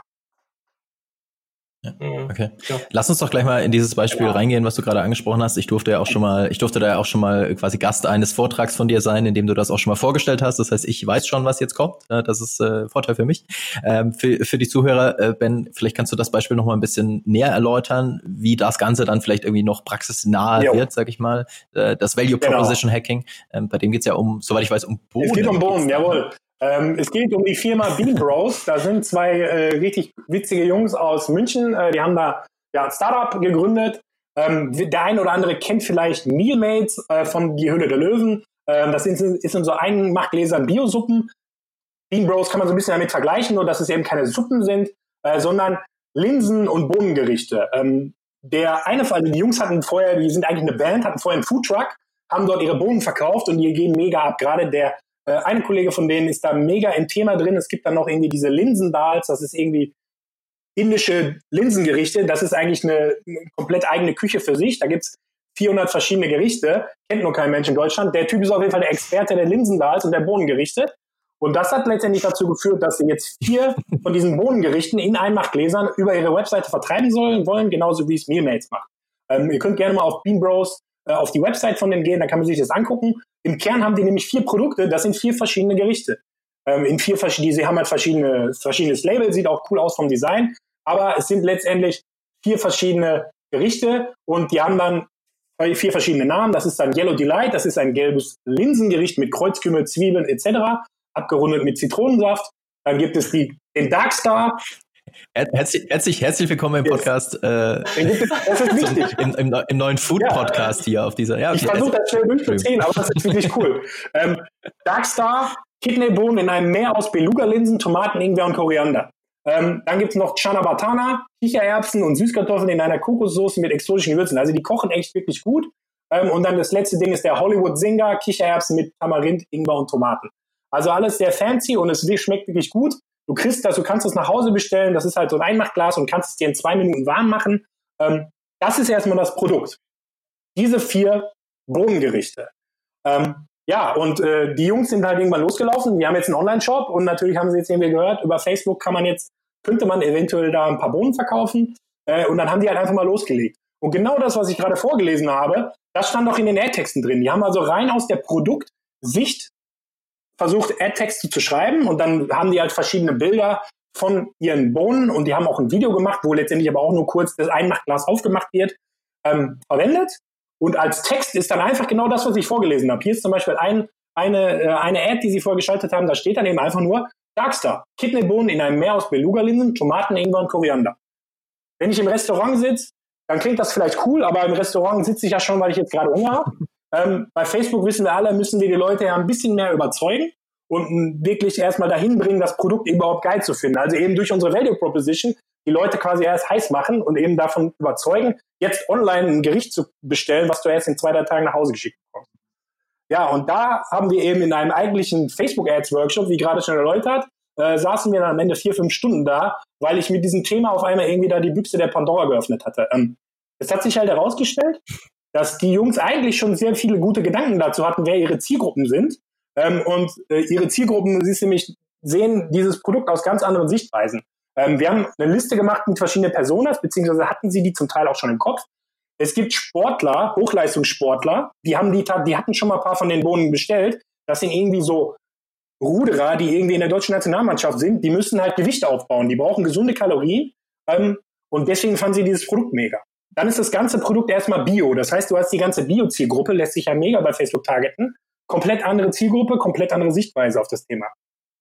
Ja, okay. Ja. Lass uns doch gleich mal in dieses Beispiel ja. reingehen, was du gerade angesprochen hast. Ich durfte ja auch schon mal, ich durfte da ja auch schon mal quasi Gast eines Vortrags von dir sein, in dem du das auch schon mal vorgestellt hast. Das heißt, ich weiß schon, was jetzt kommt. Das ist äh, Vorteil für mich. Ähm, für, für die Zuhörer, äh, Ben, vielleicht kannst du das Beispiel noch mal ein bisschen näher erläutern, wie das Ganze dann vielleicht irgendwie noch praxisnah jo. wird, sag ich mal. Äh, das Value Proposition genau. Hacking, ähm, bei dem geht's ja um, soweit ich weiß, um Bohnen. Es geht um Bohnen, jawohl. Ähm, es geht um die Firma Bean Bros. Da sind zwei äh, richtig witzige Jungs aus München. Äh, die haben da ja, ein Startup gegründet. Ähm, der eine oder andere kennt vielleicht Mealmates äh, von Die Höhle der Löwen. Ähm, das ist, ist in so Einmachgläsern Biosuppen. Bean Bros kann man so ein bisschen damit vergleichen, nur dass es eben keine Suppen sind, äh, sondern Linsen- und Bohnengerichte. Ähm, der eine, also die Jungs hatten vorher, die sind eigentlich eine Band, hatten vorher einen Foodtruck, haben dort ihre Bohnen verkauft und die gehen mega ab. Gerade der Äh, ein Kollege von denen ist da mega im Thema drin. Es gibt dann noch irgendwie diese Linsendals, das ist irgendwie indische Linsengerichte. Das ist eigentlich eine, eine komplett eigene Küche für sich. Da gibt's vierhundert verschiedene Gerichte. Kennt nur kein Mensch in Deutschland. Der Typ ist auf jeden Fall der Experte der Linsendals und der Bohnengerichte. Und das hat letztendlich dazu geführt, dass sie jetzt vier von diesen Bohnengerichten in Einmachgläsern über ihre Webseite vertreiben sollen, wollen, genauso wie es Mealmates macht. Ähm, ihr könnt gerne mal auf Bean Bros äh, auf die Website von denen gehen, da kann man sich das angucken. Im Kern haben die nämlich vier Produkte, das sind vier verschiedene Gerichte. Ähm, in vier verschiedene, sie haben halt verschiedene, verschiedenes Label, sieht auch cool aus vom Design, aber es sind letztendlich vier verschiedene Gerichte und die haben dann vier verschiedene Namen. Das ist dann Yellow Delight, das ist ein gelbes Linsengericht mit Kreuzkümmel, Zwiebeln et cetera, abgerundet mit Zitronensaft. Dann gibt es die, den Dark Star. Herzlich, herzlich, herzlich willkommen im Podcast. Äh, das ist wichtig. Im, im, im neuen Food-Podcast ja, hier auf dieser. Ja, okay, ich versuche das schnell durchzuziehen, aber das ist wirklich cool. Ähm, Dark Star, Kidneybohnen in einem Meer aus Beluga-Linsen, Tomaten, Ingwer und Koriander. Ähm, dann gibt's noch Chana Batana, Kichererbsen und Süßkartoffeln in einer Kokossoße mit exotischen Gewürzen. Also die kochen echt wirklich gut. Ähm, und dann das letzte Ding ist der Hollywood Singer, Kichererbsen mit Tamarind, Ingwer und Tomaten. Also alles sehr fancy und es schmeckt wirklich gut. Du kriegst das, du kannst es nach Hause bestellen, das ist halt so ein Einmachglas und kannst es dir in zwei Minuten warm machen. Ähm, das ist erstmal das Produkt. Diese vier Bohnengerichte. Ähm, ja, und äh, die Jungs sind halt irgendwann losgelaufen, die haben jetzt einen Online-Shop und natürlich haben sie jetzt irgendwie gehört, über Facebook kann man jetzt, könnte man eventuell da ein paar Bohnen verkaufen äh, und dann haben die halt einfach mal losgelegt. Und genau das, was ich gerade vorgelesen habe, das stand auch in den Ad-Texten drin. Die haben also rein aus der Produktsicht versucht, Ad-Texte zu schreiben und dann haben die halt verschiedene Bilder von ihren Bohnen und die haben auch ein Video gemacht, wo letztendlich aber auch nur kurz das Einmachglas aufgemacht wird, ähm, verwendet. Und als Text ist dann einfach genau das, was ich vorgelesen habe. Hier ist zum Beispiel ein, eine, äh, eine Ad, die sie vorher geschaltet haben, da steht dann eben einfach nur Darkstar, Kidneybohnen in einem Meer aus Beluga-Linsen, Tomaten, Ingwer und Koriander. Wenn ich im Restaurant sitze, dann klingt das vielleicht cool, aber im Restaurant sitze ich ja schon, weil ich jetzt gerade Hunger habe. Ähm, bei Facebook wissen wir alle, müssen wir die Leute ja ein bisschen mehr überzeugen und wirklich erstmal dahin bringen, das Produkt überhaupt geil zu finden. Also eben durch unsere Value Proposition die Leute quasi erst heiß machen und eben davon überzeugen, jetzt online ein Gericht zu bestellen, was du erst in zwei, drei Tagen nach Hause geschickt bekommst. Ja, und da haben wir eben in einem eigentlichen Facebook-Ads-Workshop, wie gerade schon erläutert, äh, saßen wir dann am Ende vier, fünf Stunden da, weil ich mit diesem Thema auf einmal irgendwie da die Büchse der Pandora geöffnet hatte. Ähm, es hat sich halt herausgestellt, dass die Jungs eigentlich schon sehr viele gute Gedanken dazu hatten, wer ihre Zielgruppen sind. Ähm, und äh, ihre Zielgruppen, sie nämlich sehen dieses Produkt aus ganz anderen Sichtweisen. Ähm, wir haben eine Liste gemacht mit verschiedenen Personas, beziehungsweise hatten sie die zum Teil auch schon im Kopf. Es gibt Sportler, Hochleistungssportler, die haben die, die hatten schon mal ein paar von den Bohnen bestellt. Das sind irgendwie so Ruderer, die irgendwie in der deutschen Nationalmannschaft sind. Die müssen halt Gewicht aufbauen. Die brauchen gesunde Kalorien. Ähm, und deswegen fanden sie dieses Produkt mega. Dann ist das ganze Produkt erstmal Bio. Das heißt, du hast die ganze Bio-Zielgruppe, lässt sich ja mega bei Facebook targeten. Komplett andere Zielgruppe, komplett andere Sichtweise auf das Thema.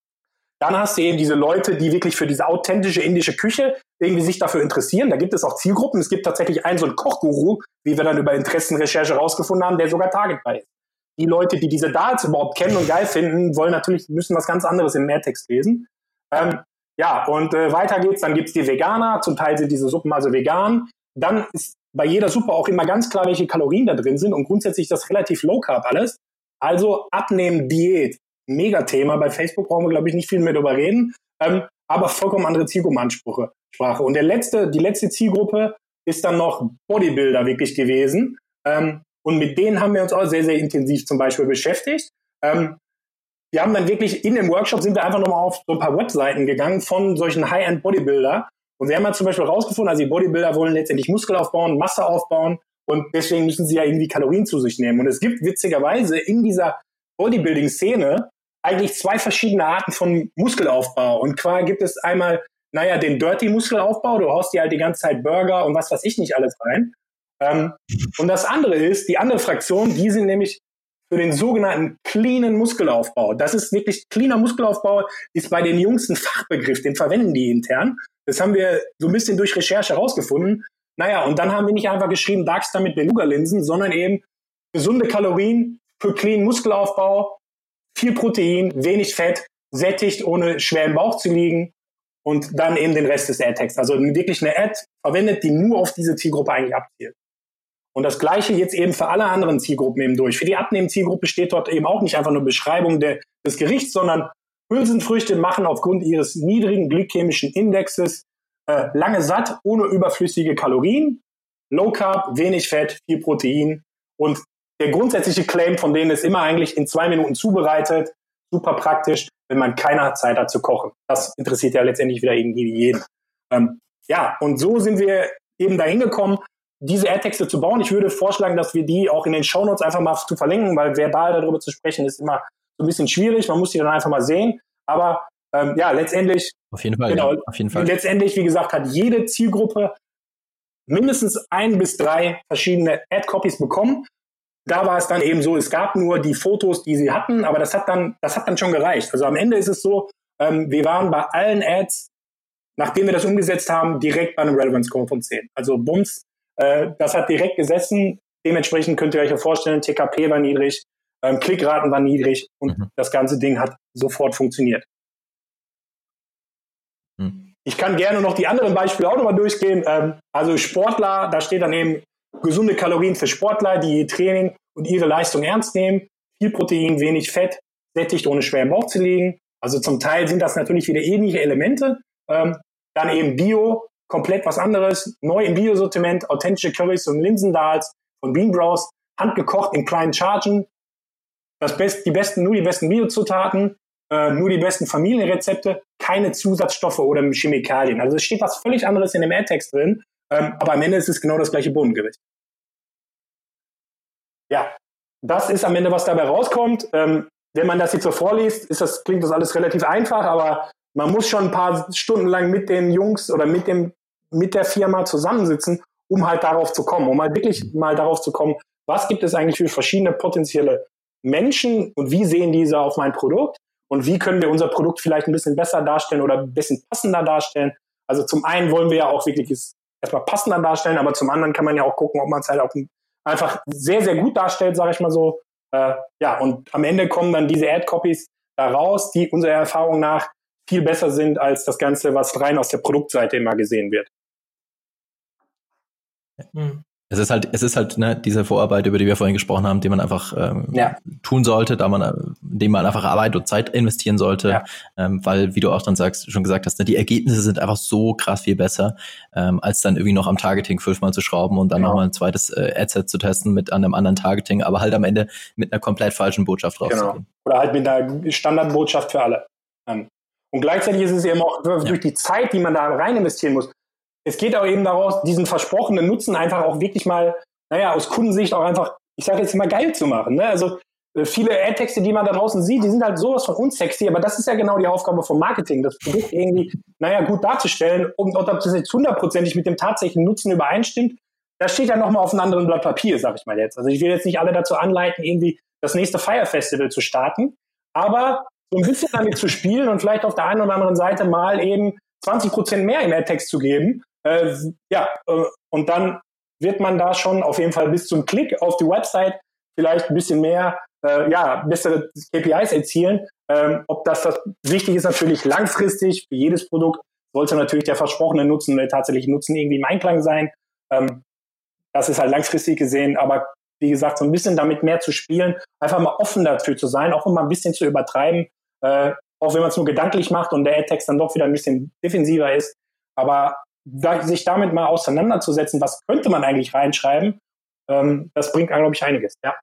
Dann hast du eben diese Leute, die wirklich für diese authentische indische Küche irgendwie sich dafür interessieren. Da gibt es auch Zielgruppen. Es gibt tatsächlich einen so einen Kochguru, wie wir dann über Interessenrecherche rausgefunden haben, der sogar targetbar ist. Die Leute, die diese Darts überhaupt kennen und geil finden, wollen natürlich, müssen was ganz anderes im Mehrtext lesen. Ähm, ja, und äh, weiter geht's. Dann gibt's die Veganer. Zum Teil sind diese Suppen also vegan. Dann ist bei jeder Suppe auch immer ganz klar, welche Kalorien da drin sind. Und grundsätzlich ist das relativ low carb alles. Also Abnehmen, Diät. Mega-Thema. Bei Facebook brauchen wir, glaube ich, nicht viel mehr darüber reden. Ähm, aber vollkommen andere Zielgruppenansprache. Und der letzte, die letzte Zielgruppe ist dann noch Bodybuilder wirklich gewesen. Ähm, und mit denen haben wir uns auch sehr, sehr intensiv zum Beispiel beschäftigt. Ähm, wir haben dann wirklich in dem Workshop sind wir einfach nochmal auf so ein paar Webseiten gegangen von solchen High-End-Bodybuilder. Und wir haben halt zum Beispiel rausgefunden, also die Bodybuilder wollen letztendlich Muskel aufbauen, Masse aufbauen. Und deswegen müssen sie ja irgendwie Kalorien zu sich nehmen. Und es gibt witzigerweise in dieser Bodybuilding-Szene eigentlich zwei verschiedene Arten von Muskelaufbau. Und zwar gibt es einmal, naja, den Dirty-Muskelaufbau. Du haust dir halt die ganze Zeit Burger und was weiß ich nicht alles rein. Ähm, und das andere ist, die andere Fraktion, die sind nämlich für den sogenannten cleanen Muskelaufbau. Das ist wirklich, cleaner Muskelaufbau ist bei den Jungs ein Fachbegriff, den verwenden die intern. Das haben wir so ein bisschen durch Recherche herausgefunden. Naja, und dann haben wir nicht einfach geschrieben Darkstar mit Beluga-Linsen, sondern eben gesunde Kalorien für clean Muskelaufbau, viel Protein, wenig Fett, sättigt, ohne schwer im Bauch zu liegen und dann eben den Rest des Ad-Texts. Also wirklich eine Ad verwendet, die nur auf diese Zielgruppe eigentlich abzielt. Und das Gleiche jetzt eben für alle anderen Zielgruppen eben durch. Für die Abnehmen-Zielgruppe steht dort eben auch nicht einfach nur Beschreibung der, des Gerichts, sondern Hülsenfrüchte machen aufgrund ihres niedrigen glykämischen Indexes äh, lange satt, ohne überflüssige Kalorien, Low Carb, wenig Fett, viel Protein. Und der grundsätzliche Claim von denen ist immer eigentlich in zwei Minuten zubereitet, super praktisch, wenn man keine Zeit hat zu kochen. Das interessiert ja letztendlich wieder irgendwie jeden. Ähm, ja, und so sind wir eben dahin gekommen, diese Ad-Texte zu bauen. Ich würde vorschlagen, dass wir die auch in den Shownotes einfach mal zu verlinken, weil verbal darüber zu sprechen ist immer so ein bisschen schwierig. Man muss die dann einfach mal sehen. Aber ähm, ja, letztendlich, auf jeden Fall, genau, ja, auf jeden Fall. Letztendlich, wie gesagt, hat jede Zielgruppe mindestens ein bis drei verschiedene Ad-Copies bekommen. Da war es dann eben so, es gab nur die Fotos, die sie hatten, aber das hat dann, das hat dann schon gereicht. Also am Ende ist es so, ähm, wir waren bei allen Ads, nachdem wir das umgesetzt haben, direkt bei einem Relevance Score von zehn. Also Bums, äh, das hat direkt gesessen. Dementsprechend könnt ihr euch ja vorstellen, T K P war niedrig, ähm, Klickraten waren niedrig und mhm. das ganze Ding hat sofort funktioniert. Mhm. Ich kann gerne noch die anderen Beispiele auch nochmal durchgehen. Ähm, also Sportler, da steht dann eben gesunde Kalorien für Sportler, die ihr Training und ihre Leistung ernst nehmen. Viel Protein, wenig Fett, sättigt, ohne schwer im Bauch zu liegen. Also zum Teil sind das natürlich wieder ähnliche Elemente. Ähm, dann eben Bio, komplett was anderes. Neu im Bio-Sortiment, authentische Currys und Linsendals von Bean Bros, handgekocht in kleinen Chargen. Das Best, die besten, nur die besten Biozutaten, äh, nur die besten Familienrezepte, keine Zusatzstoffe oder Chemikalien. Also es steht was völlig anderes in dem Ad-Text drin. Ähm, aber am Ende ist es genau das gleiche Bohnengericht. Ja, das ist am Ende, was dabei rauskommt. Ähm, wenn man das jetzt so vorliest, ist das, klingt das alles relativ einfach, aber man muss schon ein paar Stunden lang mit den Jungs oder mit dem, mit der Firma zusammensitzen, um halt darauf zu kommen, um halt wirklich mal darauf zu kommen, was gibt es eigentlich für verschiedene potenzielle Menschen und wie sehen diese auf mein Produkt und wie können wir unser Produkt vielleicht ein bisschen besser darstellen oder ein bisschen passender darstellen. Also zum einen wollen wir ja auch wirklich erstmal passender darstellen, aber zum anderen kann man ja auch gucken, ob man es halt auch einfach sehr, sehr gut darstellt, sage ich mal so. Äh, ja, und am Ende kommen dann diese Ad-Copies da raus, die unserer Erfahrung nach viel besser sind als das Ganze, was rein aus der Produktseite immer gesehen wird. Hm. Es ist halt, es ist halt ne, diese Vorarbeit, über die wir vorhin gesprochen haben, die man einfach ähm, ja. tun sollte, da man, indem man einfach Arbeit und Zeit investieren sollte, ja. ähm, weil, wie du auch dann sagst, schon gesagt hast, ne, die Ergebnisse sind einfach so krass viel besser, ähm, als dann irgendwie noch am Targeting fünfmal zu schrauben und dann genau. nochmal ein zweites äh, Adset zu testen mit einem anderen Targeting, aber halt am Ende mit einer komplett falschen Botschaft rauszugehen. Genau. Oder halt mit einer Standardbotschaft für alle. Und gleichzeitig ist es eben auch durch ja. die Zeit, die man da rein investieren muss. Es geht auch eben daraus, diesen versprochenen Nutzen einfach auch wirklich mal, naja, aus Kundensicht auch einfach, ich sage jetzt mal, geil zu machen. Ne? Also äh, viele Ad-Texte, die man da draußen sieht, die sind halt sowas von unsexy, aber das ist ja genau die Aufgabe vom Marketing, das Produkt irgendwie, naja, gut darzustellen. Und ob das jetzt hundertprozentig mit dem tatsächlichen Nutzen übereinstimmt, das steht ja nochmal auf einem anderen Blatt Papier, sag ich mal jetzt. Also ich will jetzt nicht alle dazu anleiten, irgendwie das nächste Fire Festival zu starten, aber so ein bisschen damit zu spielen und vielleicht auf der einen oder anderen Seite mal eben zwanzig Prozent mehr im Ad-Text zu geben, Äh, ja, äh, und dann wird man da schon auf jeden Fall bis zum Klick auf die Website vielleicht ein bisschen mehr, äh, ja, bessere K P Is erzielen. Ähm, ob das, das wichtig ist, natürlich langfristig für jedes Produkt, sollte natürlich der versprochene Nutzen, der tatsächliche Nutzen irgendwie im Einklang sein. Ähm, das ist halt langfristig gesehen, aber wie gesagt, so ein bisschen damit mehr zu spielen, einfach mal offen dafür zu sein, auch immer ein bisschen zu übertreiben, äh, auch wenn man es nur gedanklich macht und der Ad-Text dann doch wieder ein bisschen defensiver ist. Aber da, sich damit mal auseinanderzusetzen, was könnte man eigentlich reinschreiben, ähm, das bringt, glaube ich, einiges, ja.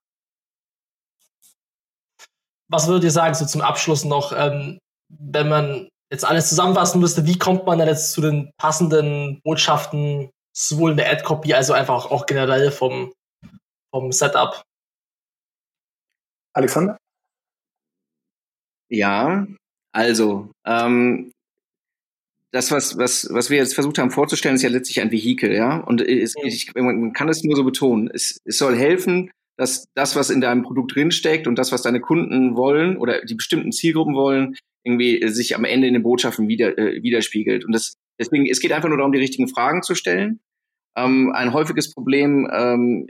Was würdet ihr sagen, so zum Abschluss noch, ähm, wenn man jetzt alles zusammenfassen müsste, wie kommt man dann jetzt zu den passenden Botschaften, sowohl in der Ad-Copy, also einfach auch generell vom, vom Setup? Alexander? Ja, also, ähm, das, was, was, was wir jetzt versucht haben vorzustellen, ist ja letztlich ein Vehikel, ja. Und es, ich, man kann es nur so betonen. Es, es soll helfen, dass das, was in deinem Produkt drinsteckt und das, was deine Kunden wollen oder die bestimmten Zielgruppen wollen, irgendwie sich am Ende in den Botschaften wieder, äh, widerspiegelt. Und das, deswegen, es geht einfach nur darum, die richtigen Fragen zu stellen. Ähm, ein häufiges Problem, ähm,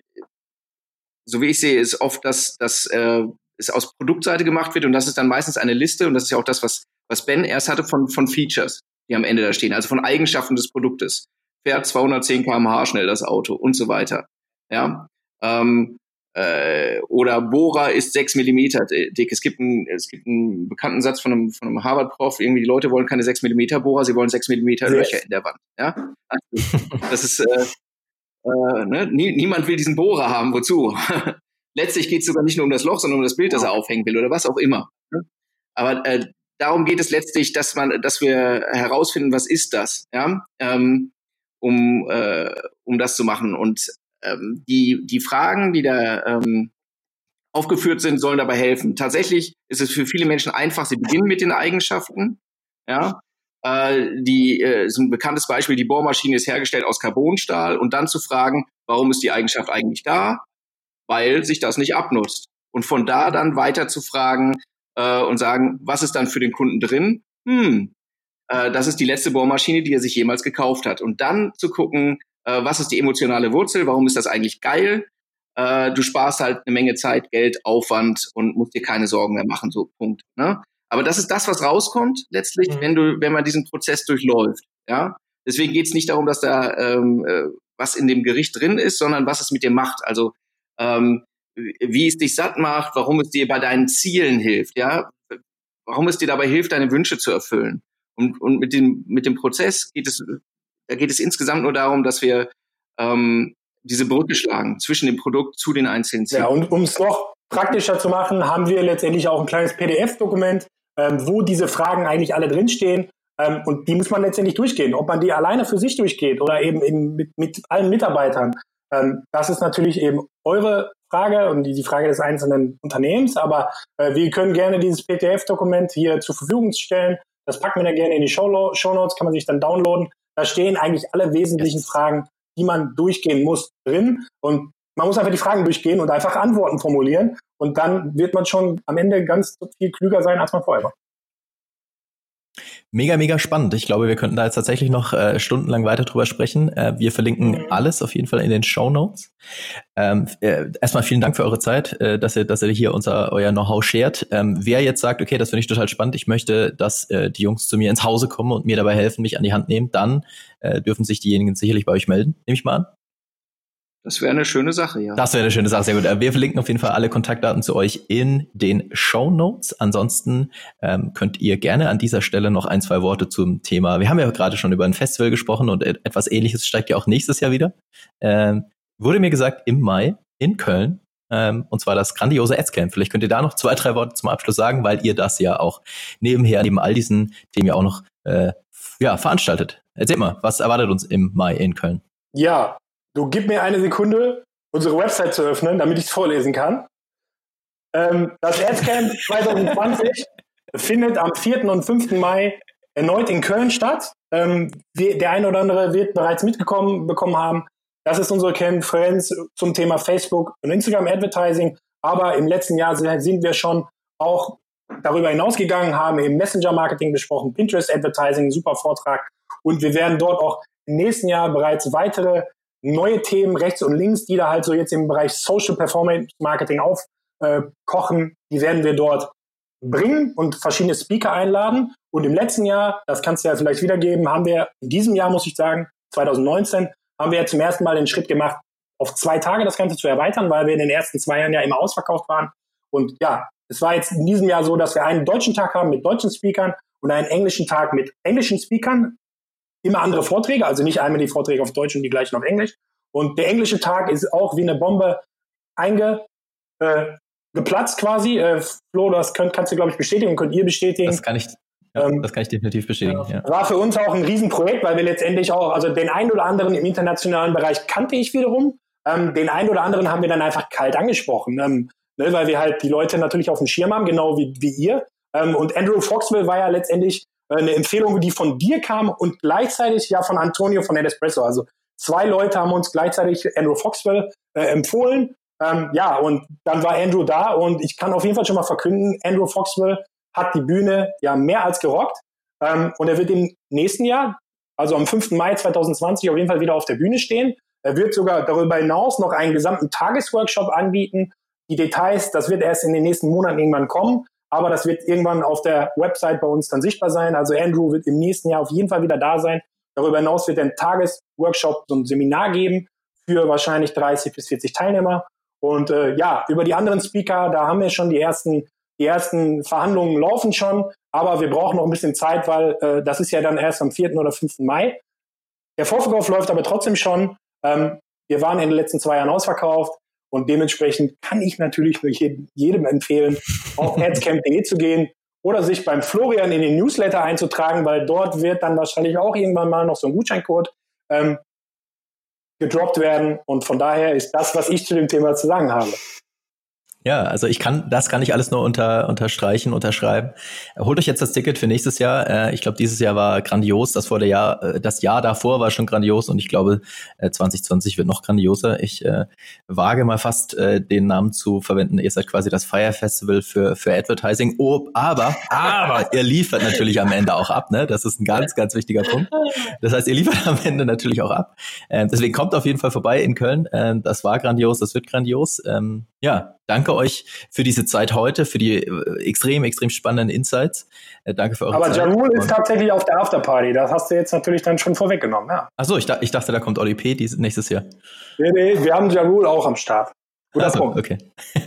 so wie ich sehe, ist oft, dass, dass äh, es aus Produktseite gemacht wird und das ist dann meistens eine Liste und das ist ja auch das, was, was Ben erst hatte von, von Features, die am Ende da stehen, also von Eigenschaften des Produktes. Fährt zweihundertzehn Kilometer pro Stunde schnell das Auto und so weiter. Ja, ähm, äh, oder Bohrer ist sechs Millimeter dick. Es gibt einen, es gibt einen bekannten Satz von einem, von einem Harvard-Prof, irgendwie die Leute wollen keine sechs Millimeter Bohrer, sie wollen sechs Millimeter Löcher in der Wand. Ja, also, das ist, äh, äh, ne? Nie, niemand will diesen Bohrer haben, wozu? Letztlich geht es sogar nicht nur um das Loch, sondern um das Bild, das er aufhängen will oder was auch immer. Ne? Aber äh, darum geht es letztlich, dass man, dass wir herausfinden, was ist das, ja, ähm, um äh, um das zu machen. Und ähm, die die Fragen, die da ähm, aufgeführt sind, sollen dabei helfen. Tatsächlich ist es für viele Menschen einfach. Sie beginnen mit den Eigenschaften, ja. Äh, die äh, ist ein bekanntes Beispiel. Die Bohrmaschine ist hergestellt aus Carbonstahl und dann zu fragen, warum ist die Eigenschaft eigentlich da? Weil sich das nicht abnutzt. Und von da dann weiter zu fragen äh, und sagen, was ist dann für den Kunden drin? Hm, äh, das ist die letzte Bohrmaschine, die er sich jemals gekauft hat. Und dann zu gucken, äh, was ist die emotionale Wurzel? Warum ist das eigentlich geil? Äh, du sparst halt eine Menge Zeit, Geld, Aufwand und musst dir keine Sorgen mehr machen, so Punkt. Ne? Aber das ist das, was rauskommt letztlich, mhm. wenn du, wenn man diesen Prozess durchläuft. Ja, deswegen geht es nicht darum, dass da ähm, äh, was in dem Gericht drin ist, sondern was es mit dir macht. Also ähm, wie es dich satt macht, warum es dir bei deinen Zielen hilft, ja, warum es dir dabei hilft, deine Wünsche zu erfüllen. Und, und mit dem mit dem Prozess geht es, da geht es insgesamt nur darum, dass wir ähm, diese Brücke schlagen zwischen dem Produkt zu den einzelnen Zielen. Ja, und um es noch praktischer zu machen, haben wir letztendlich auch ein kleines P D F-Dokument, ähm, wo diese Fragen eigentlich alle drinstehen. Ähm, und die muss man letztendlich durchgehen. Ob man die alleine für sich durchgeht oder eben in, mit, mit allen Mitarbeitern. Ähm, das ist natürlich eben eure Frage und die, die Frage des einzelnen Unternehmens. Aber äh, wir können gerne dieses P D F-Dokument hier zur Verfügung stellen. Das packen wir dann gerne in die Show, Show Notes, kann man sich dann downloaden. Da stehen eigentlich alle wesentlichen Fragen, die man durchgehen muss, drin. Und man muss einfach die Fragen durchgehen und einfach Antworten formulieren. Und dann wird man schon am Ende ganz viel klüger sein, als man vorher war. Mega, mega spannend. Ich glaube, wir könnten da jetzt tatsächlich noch äh, stundenlang weiter drüber sprechen. Äh, wir verlinken mhm. alles auf jeden Fall in den Shownotes. Ähm, äh, erstmal vielen Dank für eure Zeit, äh, dass ihr, dass ihr hier unser euer Know-how shared. Ähm, wer jetzt sagt, okay, das finde ich total spannend, ich möchte, dass äh, die Jungs zu mir ins Hause kommen und mir dabei helfen, mich an die Hand nehmen, dann äh, dürfen sich diejenigen sicherlich bei euch melden. Nehme ich mal an. Das wäre eine schöne Sache, ja. Das wäre eine schöne Sache, sehr gut. Wir verlinken auf jeden Fall alle Kontaktdaten zu euch in den Shownotes. Ansonsten ähm, könnt ihr gerne an dieser Stelle noch ein, zwei Worte zum Thema. Wir haben ja gerade schon über ein Festival gesprochen und etwas Ähnliches steigt ja auch nächstes Jahr wieder. Ähm, wurde mir gesagt, im Mai in Köln. Ähm, und zwar das grandiose Ads-Camp. Vielleicht könnt ihr da noch zwei, drei Worte zum Abschluss sagen, weil ihr das ja auch nebenher, neben all diesen Themen ja auch noch äh, ja, veranstaltet. Erzähl mal, was erwartet uns im Mai in Köln? Ja, du gib mir eine Sekunde, unsere Website zu öffnen, damit ich es vorlesen kann. Ähm, das Ads-Camp zwanzig zwanzig findet am vierten und fünften Mai erneut in Köln statt. Ähm, wir, der eine oder andere wird bereits mitgekommen bekommen haben. Das ist unsere Konferenz zum Thema Facebook und Instagram Advertising. Aber im letzten Jahr sind wir schon auch darüber hinausgegangen, haben eben Messenger-Marketing besprochen, Pinterest Advertising, super Vortrag. Und wir werden dort auch im nächsten Jahr bereits weitere neue Themen rechts und links, die da halt so jetzt im Bereich Social Performance Marketing aufkochen, äh, die werden wir dort bringen und verschiedene Speaker einladen. Und im letzten Jahr, das kannst du ja vielleicht wiedergeben, haben wir in diesem Jahr, muss ich sagen, zwanzig neunzehn, haben wir ja zum ersten Mal den Schritt gemacht, auf zwei Tage das Ganze zu erweitern, weil wir in den ersten zwei Jahren ja immer ausverkauft waren. Und ja, es war jetzt in diesem Jahr so, dass wir einen deutschen Tag haben mit deutschen Speakern und einen englischen Tag mit englischen Speakern. Immer andere Vorträge, also nicht einmal die Vorträge auf Deutsch und die gleichen auf Englisch. Und der englische Tag ist auch wie eine Bombe einge, äh, geplatzt quasi. Äh, Flo, das könnt, kannst du, glaube ich, bestätigen und könnt ihr bestätigen. Das kann ich, ja, ähm, das kann ich definitiv bestätigen. Ja. War für uns auch ein Riesenprojekt, weil wir letztendlich auch, also den einen oder anderen im internationalen Bereich kannte ich wiederum. Ähm, den einen oder anderen haben wir dann einfach kalt angesprochen, ähm, ne, weil wir halt die Leute natürlich auf dem Schirm haben, genau wie, wie ihr. Ähm, und Andrew Foxwell war ja letztendlich eine Empfehlung, die von dir kam und gleichzeitig ja von Antonio von Adespresso. Also zwei Leute haben uns gleichzeitig Andrew Foxwell äh, empfohlen. Ähm, ja, und dann war Andrew da und ich kann auf jeden Fall schon mal verkünden, Andrew Foxwell hat die Bühne ja mehr als gerockt. Ähm, und er wird im nächsten Jahr, also am fünften Mai zwanzig zwanzig, auf jeden Fall wieder auf der Bühne stehen. Er wird sogar darüber hinaus noch einen gesamten Tagesworkshop anbieten. Die Details, das wird erst in den nächsten Monaten irgendwann kommen. Aber das wird irgendwann auf der Website bei uns dann sichtbar sein. Also Andrew wird im nächsten Jahr auf jeden Fall wieder da sein. Darüber hinaus wird er einen Tagesworkshop, so ein Seminar geben für wahrscheinlich dreißig bis vierzig Teilnehmer. Und äh, ja, über die anderen Speaker, da haben wir schon die ersten, die ersten Verhandlungen laufen schon. Aber wir brauchen noch ein bisschen Zeit, weil äh, das ist ja dann erst am vierten oder fünften Mai. Der Vorverkauf läuft aber trotzdem schon. Ähm, wir waren in den letzten zwei Jahren ausverkauft. Und dementsprechend kann ich natürlich nur jedem empfehlen, auf adscamp punkt de zu gehen oder sich beim Florian in den Newsletter einzutragen, weil dort wird dann wahrscheinlich auch irgendwann mal noch so ein Gutscheincode ähm, gedroppt werden. Und von daher ist das, was ich zu dem Thema zu sagen habe. Ja, also ich kann, das kann ich alles nur unter, unterstreichen, unterschreiben. Holt euch jetzt das Ticket für nächstes Jahr. Äh, ich glaube, dieses Jahr war grandios. Das vor der Jahr, äh, das Jahr davor war schon grandios und ich glaube, äh, zwanzig zwanzig wird noch grandioser. Ich äh, wage mal fast äh, den Namen zu verwenden. Ihr seid quasi das Fire Festival für für Advertising. Oh, aber, aber ihr liefert natürlich am Ende auch ab. Ne, das ist ein ganz, ganz wichtiger Punkt. Das heißt, ihr liefert am Ende natürlich auch ab. Äh, deswegen kommt auf jeden Fall vorbei in Köln. Äh, das war grandios, das wird grandios. Ähm, ja. Danke euch für diese Zeit heute, für die äh, extrem, extrem spannenden Insights. Äh, danke für eure Aber Zeit. Aber Ja Rule ist tatsächlich auf der Afterparty. Das hast du jetzt natürlich dann schon vorweggenommen. Ja. Achso, ich, ich dachte, da kommt Oli P. Dies, nächstes Jahr. Nee, nee, wir haben Ja Rule auch am Start. Guter Achso, Punkt. Okay.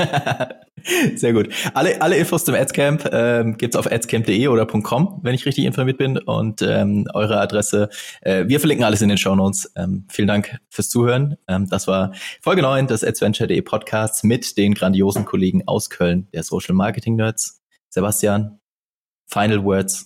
Sehr gut. Alle, alle Infos zum Adscamp ähm, gibt's auf adscamp punkt de oder .com, wenn ich richtig informiert bin. Und ähm, eure Adresse, äh, wir verlinken alles in den Shownotes. Ähm, vielen Dank fürs Zuhören. Ähm, das war Folge neun des adventure punkt de Podcasts mit den grandiosen Kollegen aus Köln, der Social Marketing Nerds. Sebastian, Final Words.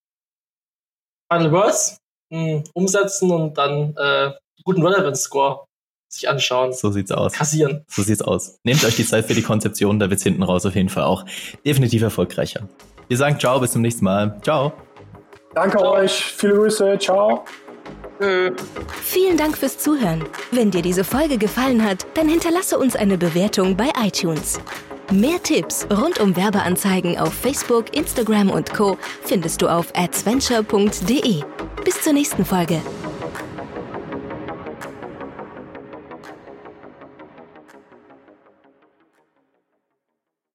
Final Words? Hm, umsetzen und dann äh, guten Relevance Score sich anschauen. So sieht's aus. Kassieren. So sieht's aus. Nehmt euch die Zeit für die Konzeption, da wird's hinten raus auf jeden Fall auch definitiv erfolgreicher. Wir sagen ciao, bis zum nächsten Mal. Ciao. Danke ciao. Euch. Viele Grüße. Ciao. Äh. Vielen Dank fürs Zuhören. Wenn dir diese Folge gefallen hat, dann hinterlasse uns eine Bewertung bei iTunes. Mehr Tipps rund um Werbeanzeigen auf Facebook, Instagram und Co. findest du auf adventure punkt de. Bis zur nächsten Folge.